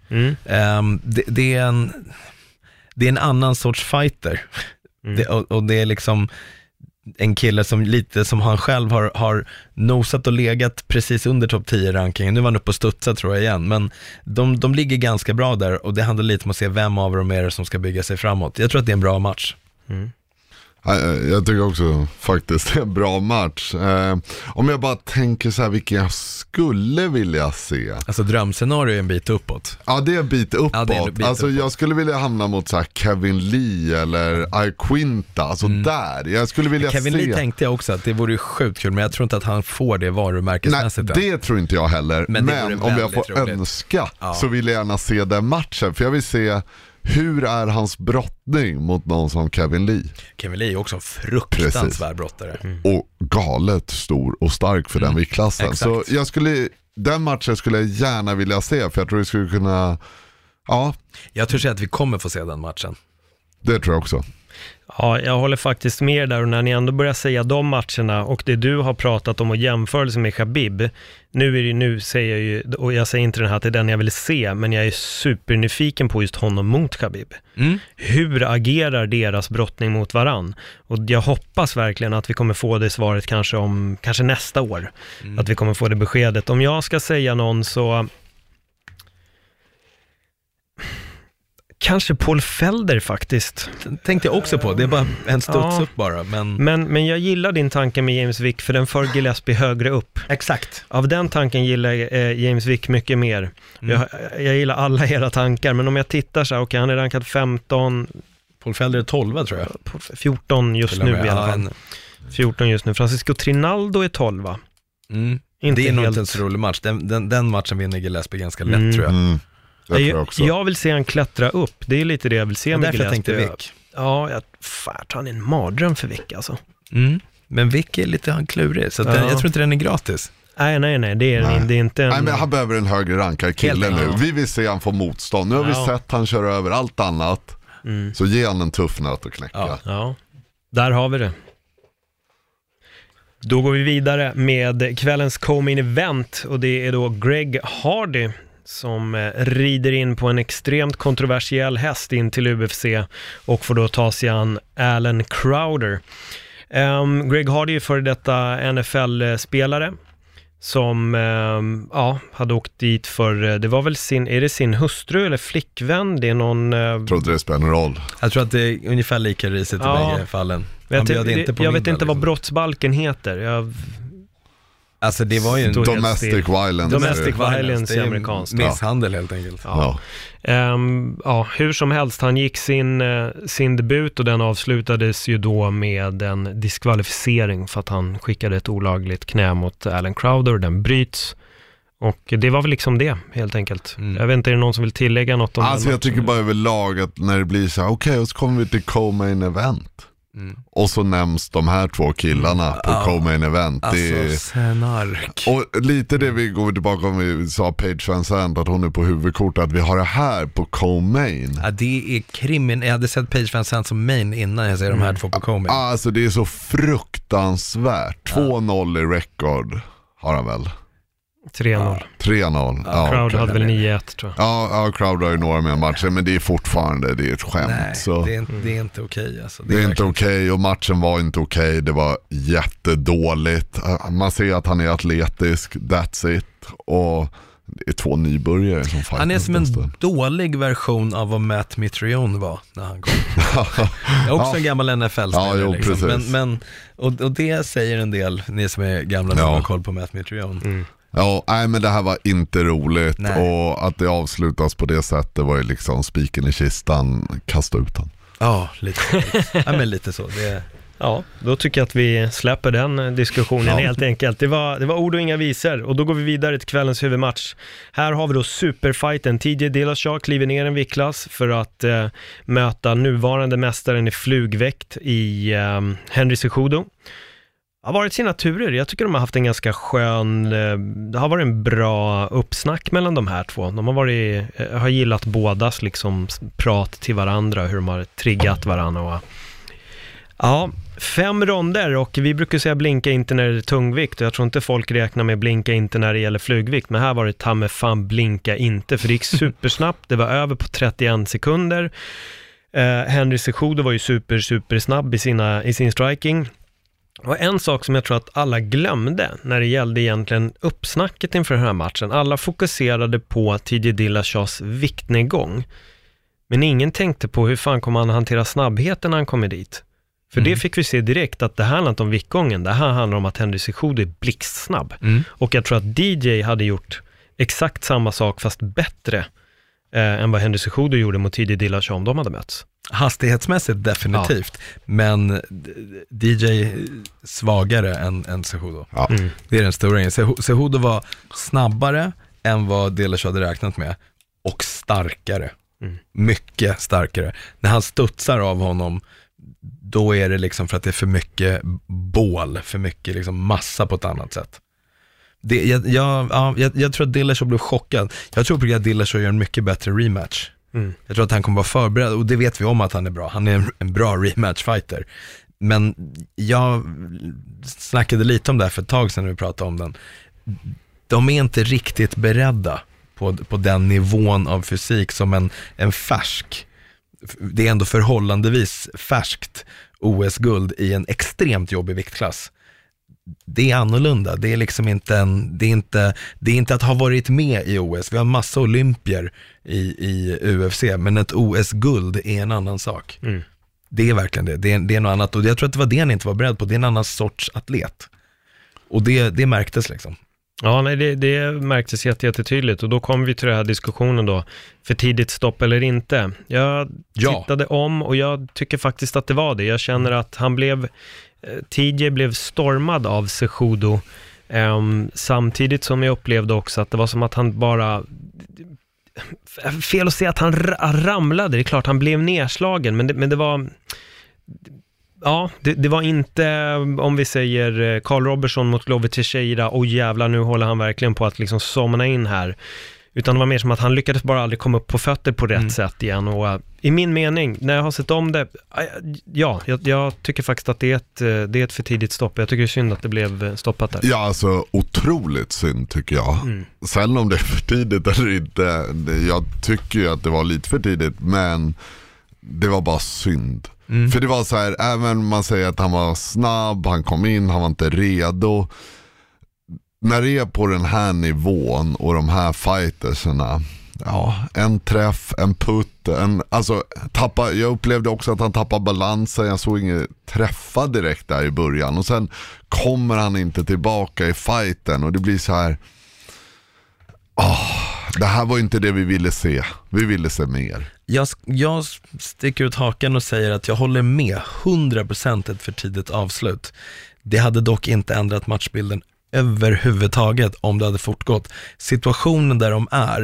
Det är en annan sorts fighter. Och det är liksom en kille som lite som han själv har nosat och legat precis under topp 10-rankingen. Nu var han uppe och studsat tror jag igen, men de ligger ganska bra där, och det handlar lite om att se vem av dem är det som ska bygga sig framåt. Jag tror att det är en bra match. Jag tycker också faktiskt det är en bra match. Om jag bara tänker så här, vilken jag skulle vilja se. Alltså drömscenario är en bit uppåt. Ja, det är en bit uppåt. Ja, det är en bit alltså uppåt. Jag skulle vilja hamna mot så här Kevin Lee eller Iaquinta. Alltså där. Jag skulle vilja Kevin Lee tänkte jag också att det vore sjukt kul, men jag tror inte att han får det varumärkesmässigt. Nej, det tror inte jag heller. Men om jag får roligt. önska så vill jag gärna se den matchen. För jag vill se hur är hans brottning mot någon som Kevin Lee. Kevin Lee är också en fruktansvärd brottare. Och galet stor och stark för den viktklassen. Exakt. Så den matchen skulle jag gärna vilja se, för jag tror vi skulle kunna, Jag tror att vi kommer få se den matchen. det tror jag också. Ja, jag håller faktiskt med där, och när ni ändå börjar säga de matcherna och det du har pratat om och jämförelse med Khabib, nu säger jag ju, och jag säger inte den här till den jag vill se, men jag är supernyfiken på just honom mot Khabib. Hur agerar deras brottning mot varann? Och jag hoppas verkligen att vi kommer få det svaret kanske nästa år. Att vi kommer få det beskedet. Om jag ska säga någon så kanske Paul Felder faktiskt. Tänkte jag också på, det är bara en studs upp bara. Men jag gillar din tanke med James Vick, för den för Gillespie högre upp. Exakt. Av den tanken gillar James Vick mycket mer. Jag gillar alla era tankar, men om jag tittar så här, okej, han är rankad 15. Paul Felder är 12 tror jag. 14 just nu i alla fall. 14 just nu. Francisco Trinaldo är 12. Inte det är nog helt... inte en så rolig match. Den matchen vinner Gillespie ganska lätt tror jag. Jag vill se han klättra upp. Det är lite det jag vill se med Gillespie. Därför jag tänkte Vick. Ja, jag han är en mardröm för Vick alltså. Men Vick är lite klurig, så jag tror inte den är gratis. Nej, det är inte en... Nej, men han behöver en högre rankad kille nu. Vi vill se han få motstånd. Nu har vi sett han köra över allt annat. Så ge han en tuff nöt att knäcka. Ja, där har vi det. Då går vi vidare med kvällens co-main event, och det är då Greg Hardy som rider in på en extremt kontroversiell häst in till UFC och får då ta sig an Alan Crowder. Greg Hardy är före detta NFL-spelare som hade åkt dit för, det var väl sin hustru eller flickvän? Det är någon... Jag tror inte det spelar någon roll. Jag tror att det är ungefär lika risigt i bägge fallen. Jag vet inte vad brottsbalken heter. Alltså det var ju en domestic violence. Domestic violence i amerikanskt. Misshandel helt enkelt. Hur som helst, han gick sin debut och den avslutades ju då med en diskvalificering för att han skickade ett olagligt knä mot Alan Crowder, den bryts. Och det var väl liksom det, helt enkelt. Jag vet inte, är det någon som vill tillägga något om jag tycker bara överlag att när det blir så här, okej, och så kommer vi till co-main event. Och så nämns de här 2 killarna på Co-Main Event. Alltså Senark. Och lite det vi går tillbaka om vi sa Paige Van Zandt, att hon är på huvudkortet, att vi har det här på Co-Main. Ja, det är krimin. Jag hade sett Paige Van Zandt som main innan jag ser de här 2 på Co-Main. Alltså det är så fruktansvärt. 2-0 i record har han väl. 3-0. 3-0. Crowd hade väl 9-1 tror jag. Ja, Crowd har ju några mer matcher, men det är fortfarande, det är ett skämt. Nej, så. det är inte okej. Alltså. Det är inte okej, och matchen var inte okej. Det var jättedåligt. Man ser att han är atletisk, that's it. Och det är 2 nybörjare som fightar. Han är som en dålig version av vad Matt Mitrione var när han kom. Också en gammal NFL-spelare. Ja, liksom. Och det säger en del, ni som är gamla och har koll på Matt Mitrione. Ja, nej, men det här var inte roligt. Nej. Och att det avslutas på det sättet var ju liksom spiken i kistan, kasta ut han. Ja, men lite så. Ja, då tycker jag att vi släpper den diskussionen helt enkelt. Det var ord och inga visor, och då går vi vidare till kvällens huvudmatch. Här har vi då superfighten. TJ Dillashaw kliver ner en viktklass för att möta nuvarande mästaren i flugväkt i Henry Cejudo. Det har varit sina turer. Jag tycker de har haft en ganska skön, det har varit en bra uppsnack mellan de här 2. De har gillat bådas liksom prat till varandra, hur de har triggat varandra. Och, ja, 5 ronder, och vi brukar säga blinka inte när det är tungvikt, och jag tror inte folk räknar med blinka inte när det gäller flugvikt, men här var det ta med fan blinka inte, för det gick supersnabbt. Det var över på 31 sekunder. Henry Cejudo var ju super snabb i sin striking. Och en sak som jag tror att alla glömde när det gällde egentligen uppsnacket inför den här matchen, alla fokuserade på TJ Dillashaws viktnedgång, men ingen tänkte på hur fan kommer han hantera snabbheten när han kommer dit. För det fick vi se direkt, att det här handlar inte om viktgången, det här handlar om att Henry Cejudo är blixtsnabb. Och jag tror att DJ hade gjort exakt samma sak fast bättre än vad Henry Cejudo gjorde mot TJ Dillashaw om de hade mötts. Hastighetsmässigt definitivt, men DJ svagare än Cejudo. Det är den stora grejen. Cejudo var snabbare än vad Dillashaw hade räknat med, och starkare. Mycket starkare. När han studsar av honom, då är det liksom för att det är för mycket bål, för mycket liksom massa på ett annat sätt. Jag tror att Dillashaw blev chockad. Jag tror att Dillashaw gör en mycket bättre rematch. Jag tror att han kommer vara förberedd, och det vet vi om att han är bra. Han är en bra rematch-fighter. Men jag snackade lite om det här för ett tag sedan när vi pratade om den. De är inte riktigt beredda på den nivån av fysik som en färsk. Det är ändå förhållandevis färskt OS-guld i en extremt jobbig viktklass. Det är annorlunda. Det är liksom inte det är inte att ha varit med i OS. Vi har massa olympier i UFC, men ett OS-guld är en annan sak. Det är verkligen det. Det är något annat, och jag tror att det var det han inte var beredd på. Det är en annan sorts atlet. Och det märktes liksom. Ja, nej, det märktes jättetydligt, och då kom vi till den här diskussionen då, för tidigt stopp eller inte. Jag tittade om, och jag tycker faktiskt att det var det. Jag känner att TJ blev stormad av Cejudo, samtidigt som jag upplevde också att det var som att han bara, fel att säga att han ramlade, det är klart han blev nedslagen, men det var, ja, det var inte, om vi säger Carl Robertson mot Glover Teixeira, jävlar, nu håller han verkligen på att liksom somna in här, utan det var mer som att han lyckades bara aldrig komma upp på fötter på rätt sätt igen. Och i min mening, när jag har sett om det, jag tycker faktiskt att det är ett för tidigt stopp. Jag tycker det är synd att det blev stoppat där. Ja, alltså otroligt synd tycker jag. Sen om det är för tidigt eller inte, jag tycker ju att det var lite för tidigt, men det var bara synd. För det var så här, även man säger att han var snabb, han kom in, han var inte redo. När det är på den här nivån och de här fightersarna, ja, en träff, en putt, jag upplevde också att han tappade balansen. Jag såg inget träffa direkt där i början, och sen kommer han inte tillbaka i fighten, och det blir så här, det här var inte det vi ville se. Vi ville se mer. Jag sticker ut hakan och säger att jag håller med 100% ett för tidigt avslut. Det hade dock inte ändrat matchbilden överhuvudtaget om det hade fortgått. Situationen där de är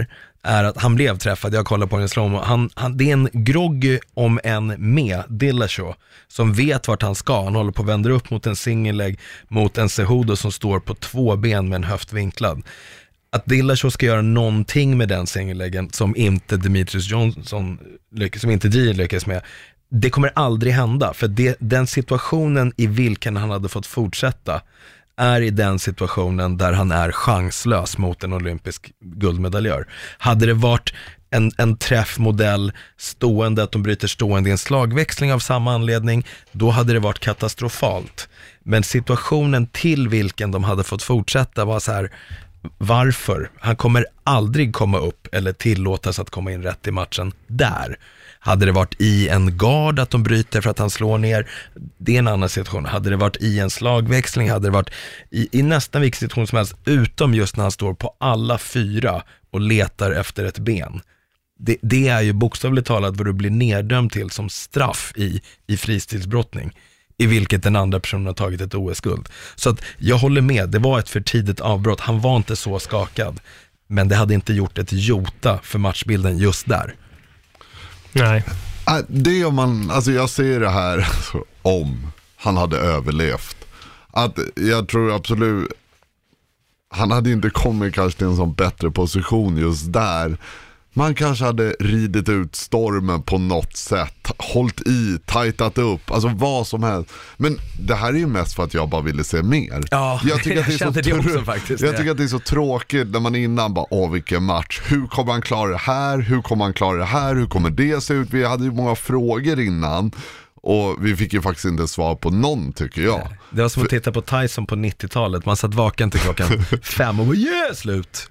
är att han blev träffad. Jag kollar på den i slowmo. Det är en groggy om en med Dillashaw som vet vart han ska. Han håller på att vända upp mot en singellägg mot en Cejudo som står på 2 ben med en höft vinklad. Att Dillashaw ska göra någonting med den singelläggen som inte Demetrius Johnson som inte G lyckas med, det kommer aldrig hända, för den situationen i vilken han hade fått fortsätta är i den situationen där han är chanslös mot en olympisk guldmedaljör. Hade det varit en träffmodell stående, att de bryter stående i en slagväxling av samma anledning, då hade det varit katastrofalt. Men situationen till vilken de hade fått fortsätta var så här: varför? Han kommer aldrig komma upp eller tillåtas att komma in rätt i matchen där. Hade det varit i en gard att de bryter för att han slår ner, det är en annan situation. Hade det varit i en slagväxling, hade det varit i nästan vilken situation som helst, utom just när han står på alla 4 och letar efter ett ben. Det är ju bokstavligt talat vad du blir neddömd till som straff i fristilsbrottning, i vilket den andra personen har tagit ett OS-guld. Så att jag håller med, det var ett för tidigt avbrott. Han var inte så skakad, men det hade inte gjort ett jota för matchbilden just där. Nej. Det om man, alltså jag ser det här om han hade överlevt. Att jag tror absolut han hade inte kommit kanske till en sån bättre position just där. Man kanske hade ridit ut stormen på något sätt, hållit i, tajtat upp, alltså vad som helst. Men det här är ju mest för att jag bara ville se mer. Ja, jag tycker att det är så också, faktiskt. Jag tycker att det är så tråkigt när man innan bara, vilken match. Hur kommer han klara det här? Hur kommer han klara det här? Hur kommer det se ut? Vi hade ju många frågor innan. Och vi fick ju faktiskt inte svar på någon, tycker jag. Det var som att titta på Tyson på 90-talet. Man satt vaken till klockan 5 och bara, slut!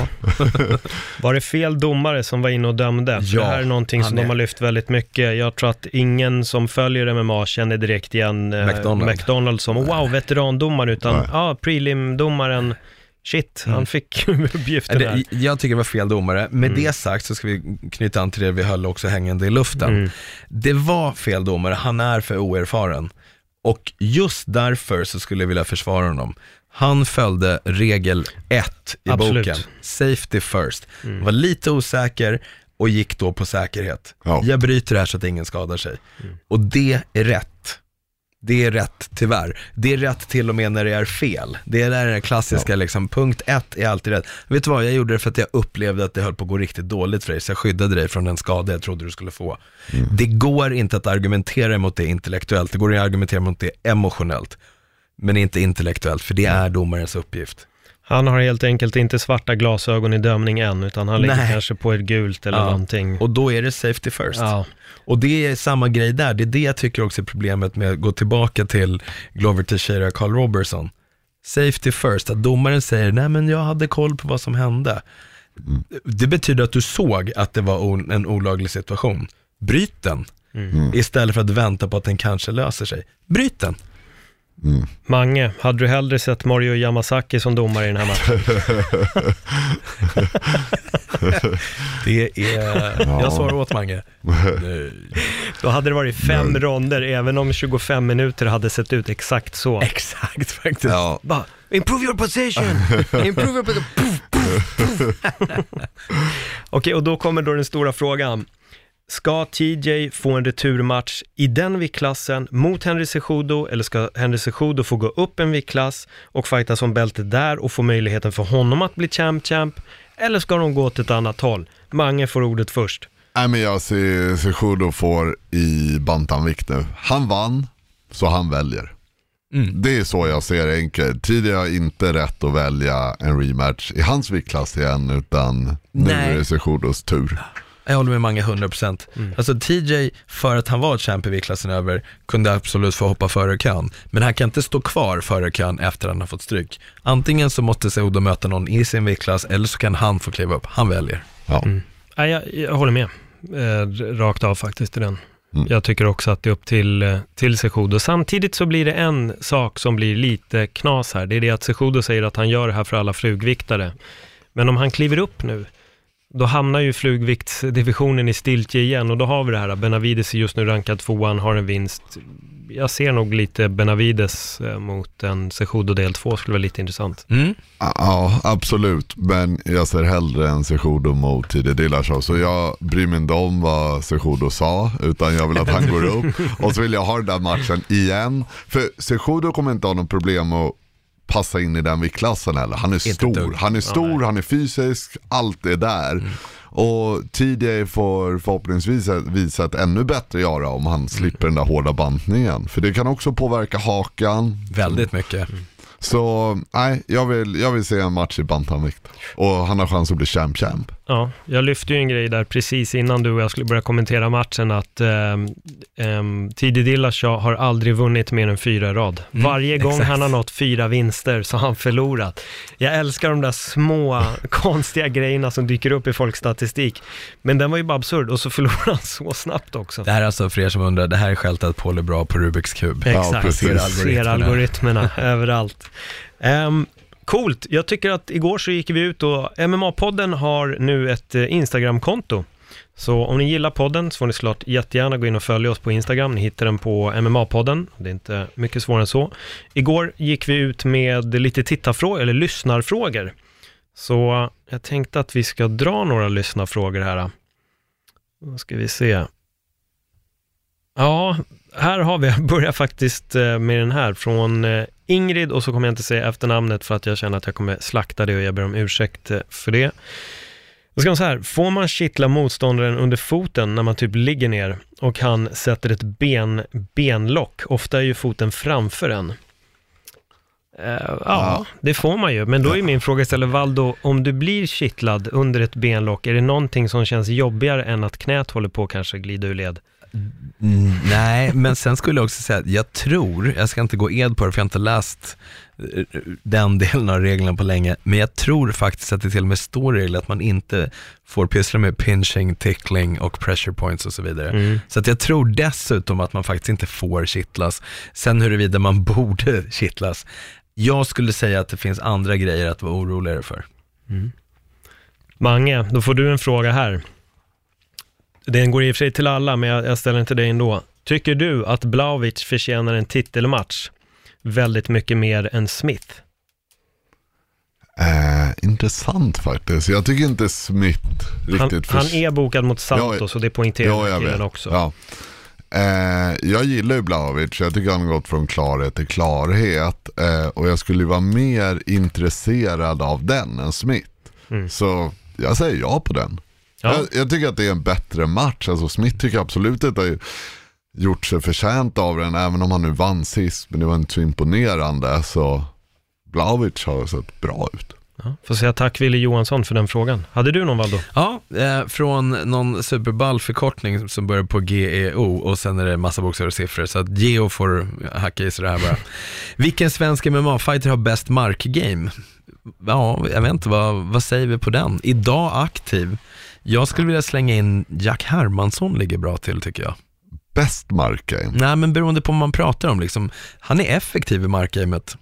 Var det fel domare som var inne och dömde? Ja, det här är någonting som de har lyft väldigt mycket. Jag tror att ingen som följer MMA känner direkt igen McDonald som veterandomare, utan prelim-domaren, shit, han fick uppgiften här. Jag tycker det var fel domare. Med det sagt så ska vi knyta an till det vi höll också hängande i luften. Det var fel domare, han är för oerfaren. Och just därför så skulle jag vilja försvara honom. Han följde regel 1 i boken. Safety first. Var lite osäker och gick då på säkerhet. Jag bryter det här så att ingen skadar sig. Och det är rätt. Det är rätt, tyvärr. Det är rätt till och med när det är fel. Det är där den klassiska liksom, punkt 1 är alltid rätt. Vet du vad, jag gjorde det för att jag upplevde att det höll på att gå riktigt dåligt för dig, så jag skyddade dig från den skada jag trodde du skulle få. Det går inte att argumentera mot det intellektuellt. Det går att argumentera mot det emotionellt, men inte intellektuellt, för det är domarens uppgift. Han har helt enkelt inte svarta glasögon i dömning än, utan han lägger kanske på ett gult eller någonting. Och då är det safety first. Och det är samma grej där. Det är det jag tycker också är problemet med att gå tillbaka till Glover Teixeira, Carl Robertson. Safety first, att domaren säger, nej men jag hade koll på vad som hände. Det betyder att du såg att det var en olaglig situation. Bryt den. Istället för att vänta på att den kanske löser sig. Bryt den. Mange, hade du hellre sett Mario Yamasaki som domare i den här matchen? Det är... Jag svarar åt Mange. Då hade det varit 5 ronder, även om 25 minuter hade sett ut exakt så. Exakt, faktiskt. Bara, improve your position! Improve your position! Okej, och då kommer då den stora frågan. Ska TJ få en returmatch i den viktklassen mot Henry Cejudo, eller ska Henry Cejudo få gå upp en viktklass och fighta som bältet där och få möjligheten för honom att bli champ, eller ska de gå till ett annat håll? Mange får ordet först. Nej, men jag ser Cejudo får i bantamvikt nu. Han vann, så han väljer. Det är så jag ser det enkelt. Tidigare inte rätt att välja en rematch i hans viktklass igen, utan nu är det Cejudos tur. Jag håller med Mange 100%. Alltså TJ, för att han var champ i viktklassen över, kunde absolut få hoppa före kön. Men han kan inte stå kvar före kön efter att han har fått stryk. Antingen så måste Cejudo möta någon i sin viktklass, eller så kan han få kliva upp. Han väljer. Jag håller med. Rakt av faktiskt i den. Jag tycker också att det är upp till Cejudo. Samtidigt så blir det en sak som blir lite knas här. Det är det att Cejudo säger att han gör det här för alla flugviktare. Men om han kliver upp nu, Då hamnar ju flugviktsdivisionen i stiltje igen och då har vi det här. Benavides är just nu rankad 2:an, har en vinst. Jag ser nog lite Benavides mot en Cejudo del 2, skulle vara lite intressant. Ja, absolut. Men jag ser hellre en Cejudo mot Tide Dillashaw. Så jag bryr mig inte om vad Cejudo sa, utan jag vill att han går upp. Och så vill jag ha den där matchen igen. För Cejudo kommer inte ha något problem att passa in i den viktklassen heller. Han är stor, han är fysisk, allt är där. Och TJ får förhoppningsvis visa ett ännu bättre göra om han slipper den där hårda bantningen. För det kan också påverka hakan. Väldigt mycket. Så nej, jag vill se en match i bantamvikt. Och han har chans att bli champ. Ja, jag lyfte ju en grej där precis innan du och jag skulle börja kommentera matchen att Tide Dillashaw har aldrig vunnit mer än 4 i rad. Varje gång han har nått 4 vinster så har han förlorat. Jag älskar de där små konstiga grejerna som dyker upp i folks statistik. Men den var ju bara absurd och så förlorar han så snabbt också. Det här är alltså, för er som undrar, det här är skälet att Paul är bra på Rubiks kub. Exakt, ser algoritmerna överallt. Coolt, jag tycker att igår så gick vi ut och MMA-podden har nu ett Instagram-konto. Så om ni gillar podden så får ni såklart jättegärna gå in och följa oss på Instagram. Ni hittar den på MMA-podden, det är inte mycket svårare än så. Igår gick vi ut med lite tittarfrågor eller lyssnarfrågor. Så jag tänkte att vi ska dra några lyssnarfrågor här. Då ska vi se. Ja, här har vi, jag börjar faktiskt med den här från Ingrid och så kommer jag inte säga efternamnet för att jag känner att jag kommer slakta det och jag ber om ursäkt för det. Då ska man så här, får man kittla motståndaren under foten när man typ ligger ner och han sätter ett benlock, ofta är ju foten framför en. Ja, det får man ju. Men då är min fråga istället, Valdo, om du blir kittlad under ett benlock, är det någonting som känns jobbigare än att knät håller på kanske glida ur led? Nej, men sen skulle jag också säga att jag ska inte gå ed på det för jag har inte läst den delen av reglerna på länge, men jag tror faktiskt att det till och med står regler att man inte får pyssla med pinching, tickling och pressure points och så vidare. Så att jag tror dessutom att man faktiskt inte får kittlas. Sen huruvida man borde kittlas, jag skulle säga att det finns andra grejer att vara oroligare för. Mange, då får du en fråga här. Den går i och för sig till alla, men jag ställer inte dig ändå. Tycker du att Blachowicz förtjänar en titelmatch väldigt mycket mer än Smith? Intressant faktiskt. Jag tycker inte Smith riktigt... Han är bokad mot Santos och det poängterar killen också. Ja. Jag gillar ju Blachowicz. Jag tycker han har gått från klarhet till klarhet. Och jag skulle vara mer intresserad av den än Smith. Så jag säger ja på den. Ja. Jag tycker att det är en bättre match. Alltså Smith tycker absolut att det har gjort sig förtjänt av den, även om han nu vann sist, men det var inte så imponerande. Så Blachowicz har sett bra ut. Ja, får säga tack Wille Johansson för den frågan. Hade du någon, Valdo? Ja, från någon superball-förkortning som börjar på GEO och sen är det massa bokstäver och siffror, så att Geo får hacka i sig det här bara. Vilken svensk MMA-fighter har bäst markgame? Ja, jag vet inte, vad säger vi på den? Idag aktiv. Jag skulle vilja slänga in Jack Hermansson, ligger bra till tycker jag. Bäst markgame? Nej, men beroende på vad man pratar om liksom. Han är effektiv i markgamet.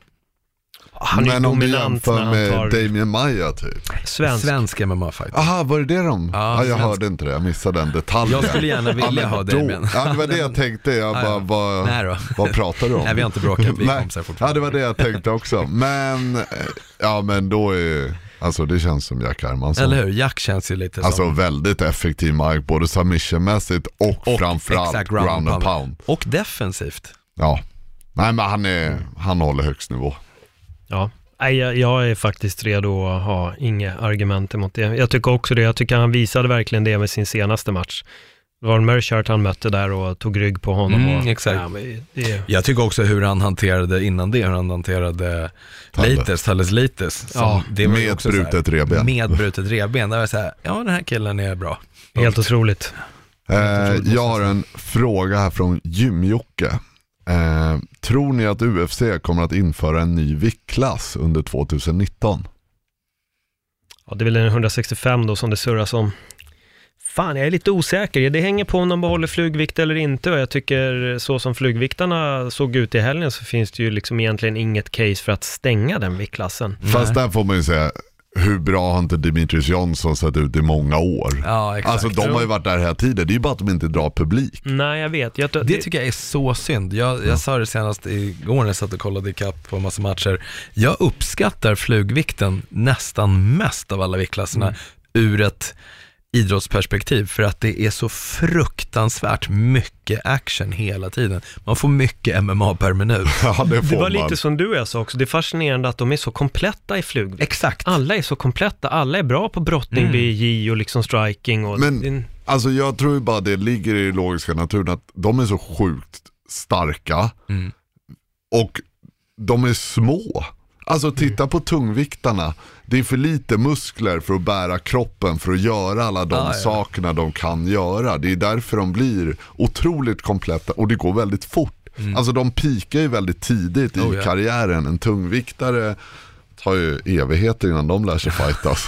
Han är dominant när han med Damian Maia typ. Svensk MMA-fighter. Aha, var det de? Ja, jag hörde inte det, jag missade den detaljen. Jag skulle gärna vilja ha Damian. Ja, det var det jag tänkte. Jag bara, vad pratar du om? Nej, vi har inte bråkat, vi kompisar fortfarande. Ja, det var det jag tänkte också. Men, ja, men då är... Alltså det känns som Jack Hermansson. Eller hur? Jack känns ju lite alltså som... väldigt effektiv mark, både submissionmässigt och framförallt ground and pound. Och defensivt. Ja. Nej, men han håller högst nivå. Ja. Jag är faktiskt redo att ha inga argument emot det. Jag tycker också det. Jag tycker han visade verkligen det med sin senaste match. Det var en Merchart han mötte där och tog rygg på honom. Exakt. Jag tycker också hur han hanterade innan det, hur han hanterade Thales Leites. Ja, med brutet revben. Med brutet revben. Där var så här, ja, den här killen är bra. Helt otroligt. Jag har en fråga här från Gym-Jocke. Tror ni att UFC kommer att införa en ny viktklass under 2019? Ja, det är väl en 165 då som det surras om. Fan, jag är lite osäker. Det hänger på om de behåller flugvikt eller inte. Och jag tycker så som flugviktarna såg ut i helgen så finns det ju liksom egentligen inget case för att stänga den viktklassen. Fast där får man ju säga, hur bra har inte Demetrius Johnson sett ut i många år? Ja, exakt. Alltså de har ju varit där hela tiden. Det är ju bara att de inte drar publik. Nej, jag vet. Det tycker jag är så synd. Jag sa det senast igår när jag satt och kollade ikapp på en massa matcher. Jag uppskattar flugvikten nästan mest av alla viktklasserna ur ett idrottsperspektiv, för att det är så fruktansvärt mycket action hela tiden. Man får mycket MMA per minut. Ja, det var man. lite som du och jag sa också. Det är fascinerande att de är så kompletta i flugvikt. Exakt. Alla är så kompletta. Alla är bra på brottning, BJ och liksom striking. Och Men alltså jag tror ju bara det ligger i logiska naturen att de är så sjukt starka och de är små. Alltså titta på tungviktarna. Det är för lite muskler för att bära kroppen, för att göra alla de sakerna de kan göra. Det är därför de blir otroligt kompletta och det går väldigt fort. Alltså de pikar ju väldigt tidigt i karriären. En tungviktare tar ju evigheter innan de lär sig fightas.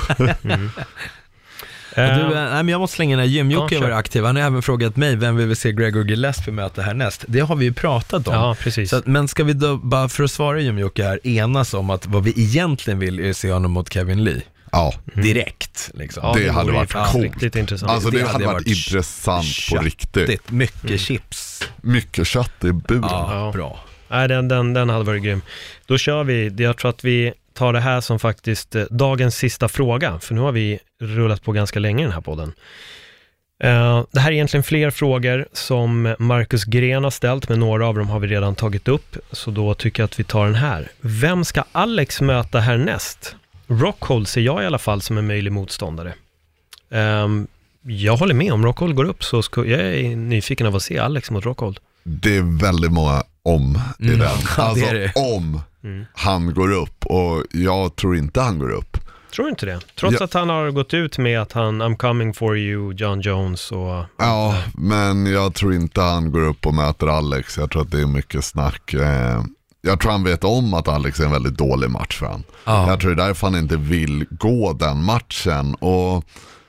Men jag måste slänga in här. Jocke var aktiv. Han har även frågat mig vem vi vill se Gregor Gillespie möta härnäst. Det har vi ju pratat om. Ja, precis. Så, men ska vi då, bara för att svara Jocke här, enas om att vad vi egentligen vill är se honom mot Kevin Lee? Ja. Direkt liksom. Ja, det hade varit coolt. Riktigt intressant. Alltså det hade varit intressant på riktigt. Mycket chips. Mycket kött i buren. Ja, bra. Nej, den hade varit grym. Då kör vi. Jag tror att vi tar det här som faktiskt dagens sista fråga. För nu har vi rullat på ganska länge i den här podden. Det här är egentligen fler frågor som Marcus Gren har ställt, men några av dem har vi redan tagit upp. Så då tycker jag att vi tar den här. Vem ska Alex möta härnäst? Rockhold ser jag i alla fall som en möjlig motståndare. Jag håller med, om Rockhold går upp så jag är nyfiken av att se Alex mot Rockhold. Det är väldigt många om i den. Alltså det. Om han går upp, och jag tror inte han går upp. Tror du inte det? Trots att han har gått ut med att I'm coming for you, John Jones och... Ja, men jag tror inte han går upp och möter Alex. Jag tror att det är mycket snack. Jag tror han vet om att Alex är en väldigt dålig match för han. Jag tror det är därför han inte vill gå den matchen. Och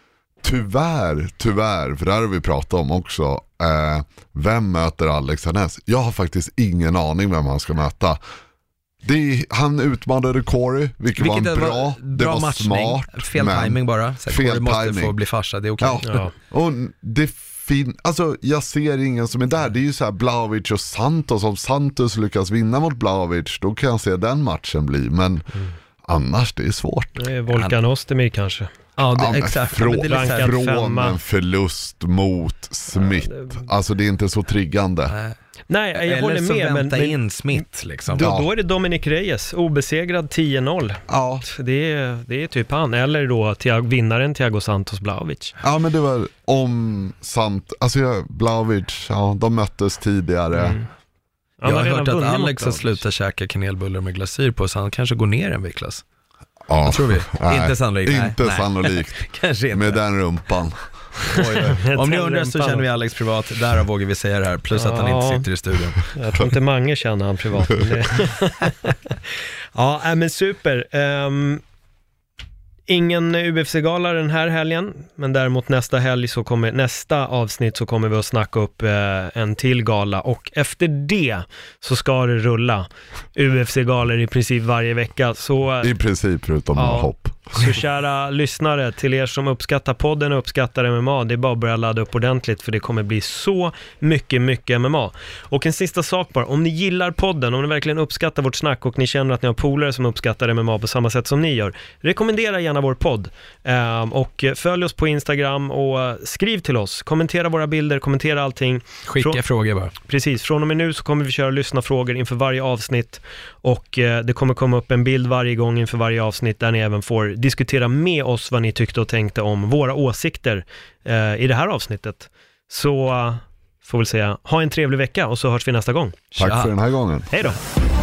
tyvärr, för det här har vi pratat om också. Vem möter Alex härnäst? Jag har faktiskt ingen aning vem han ska möta. Han utmanade Corey, vilket var bra. Det var matchning. Smart. Fel timing bara. Så Corey måste timing. få bli farsa, det är okej. Ja. Och det alltså jag ser ingen som är där. Det är ju så här Blachowicz och Santos. Om Santos lyckas vinna mot Blachowicz, då kan jag se den matchen bli. Men annars, det är svårt. Det är Volkan Ozdemir kanske. Ja, exakt. Från en förlust mot Smith. Alltså det är inte så triggande. Nej, jag håller med. Eller så vänta in Smith liksom. Då är det Dominic Reyes, obesegrad 10-0. Ja. Det är typ han. Eller då vinnaren Thiago Santos Blachowicz. Ja, men det var om Blachowicz, de möttes tidigare. Jag har hört att Alex har slutat käka kanelbullar med glasyr på, så han kanske går ner en viktklass. Ja. Jag tror vi. Inte sannolikt. Inte sannolikt. Kanske inte. Med den rumpan. Om ni undrar så känner vi Alex privat. Där vågar vi säga det här. Plus att han inte sitter i studion. Jag tror inte många känner han privat. Ja, men super. Ingen UFC-gala den här helgen, men däremot nästa avsnitt så kommer vi att snacka upp en till gala, och efter det så ska det rulla UFC-galor i princip varje vecka. Så, i princip förutom hopp. Så kära lyssnare, till er som uppskattar podden och uppskattar MMA, det är bara att börja ladda upp ordentligt, för det kommer bli så mycket MMA. Och en sista sak bara, om ni gillar podden, om ni verkligen uppskattar vårt snack och ni känner att ni har polare som uppskattar MMA på samma sätt som ni gör, rekommendera gärna vår podd. Och följ oss på Instagram och skriv till oss, kommentera våra bilder, kommentera allting. Skicka frågor bara. Precis, från och med nu så kommer vi köra lyssna frågor inför varje avsnitt, och det kommer komma upp en bild varje gång inför varje avsnitt där ni även får diskutera med oss vad ni tyckte och tänkte om våra åsikter i det här avsnittet. Så får vi säga, ha en trevlig vecka, och så hörs vi nästa gång. Tack för den här gången. Hej då!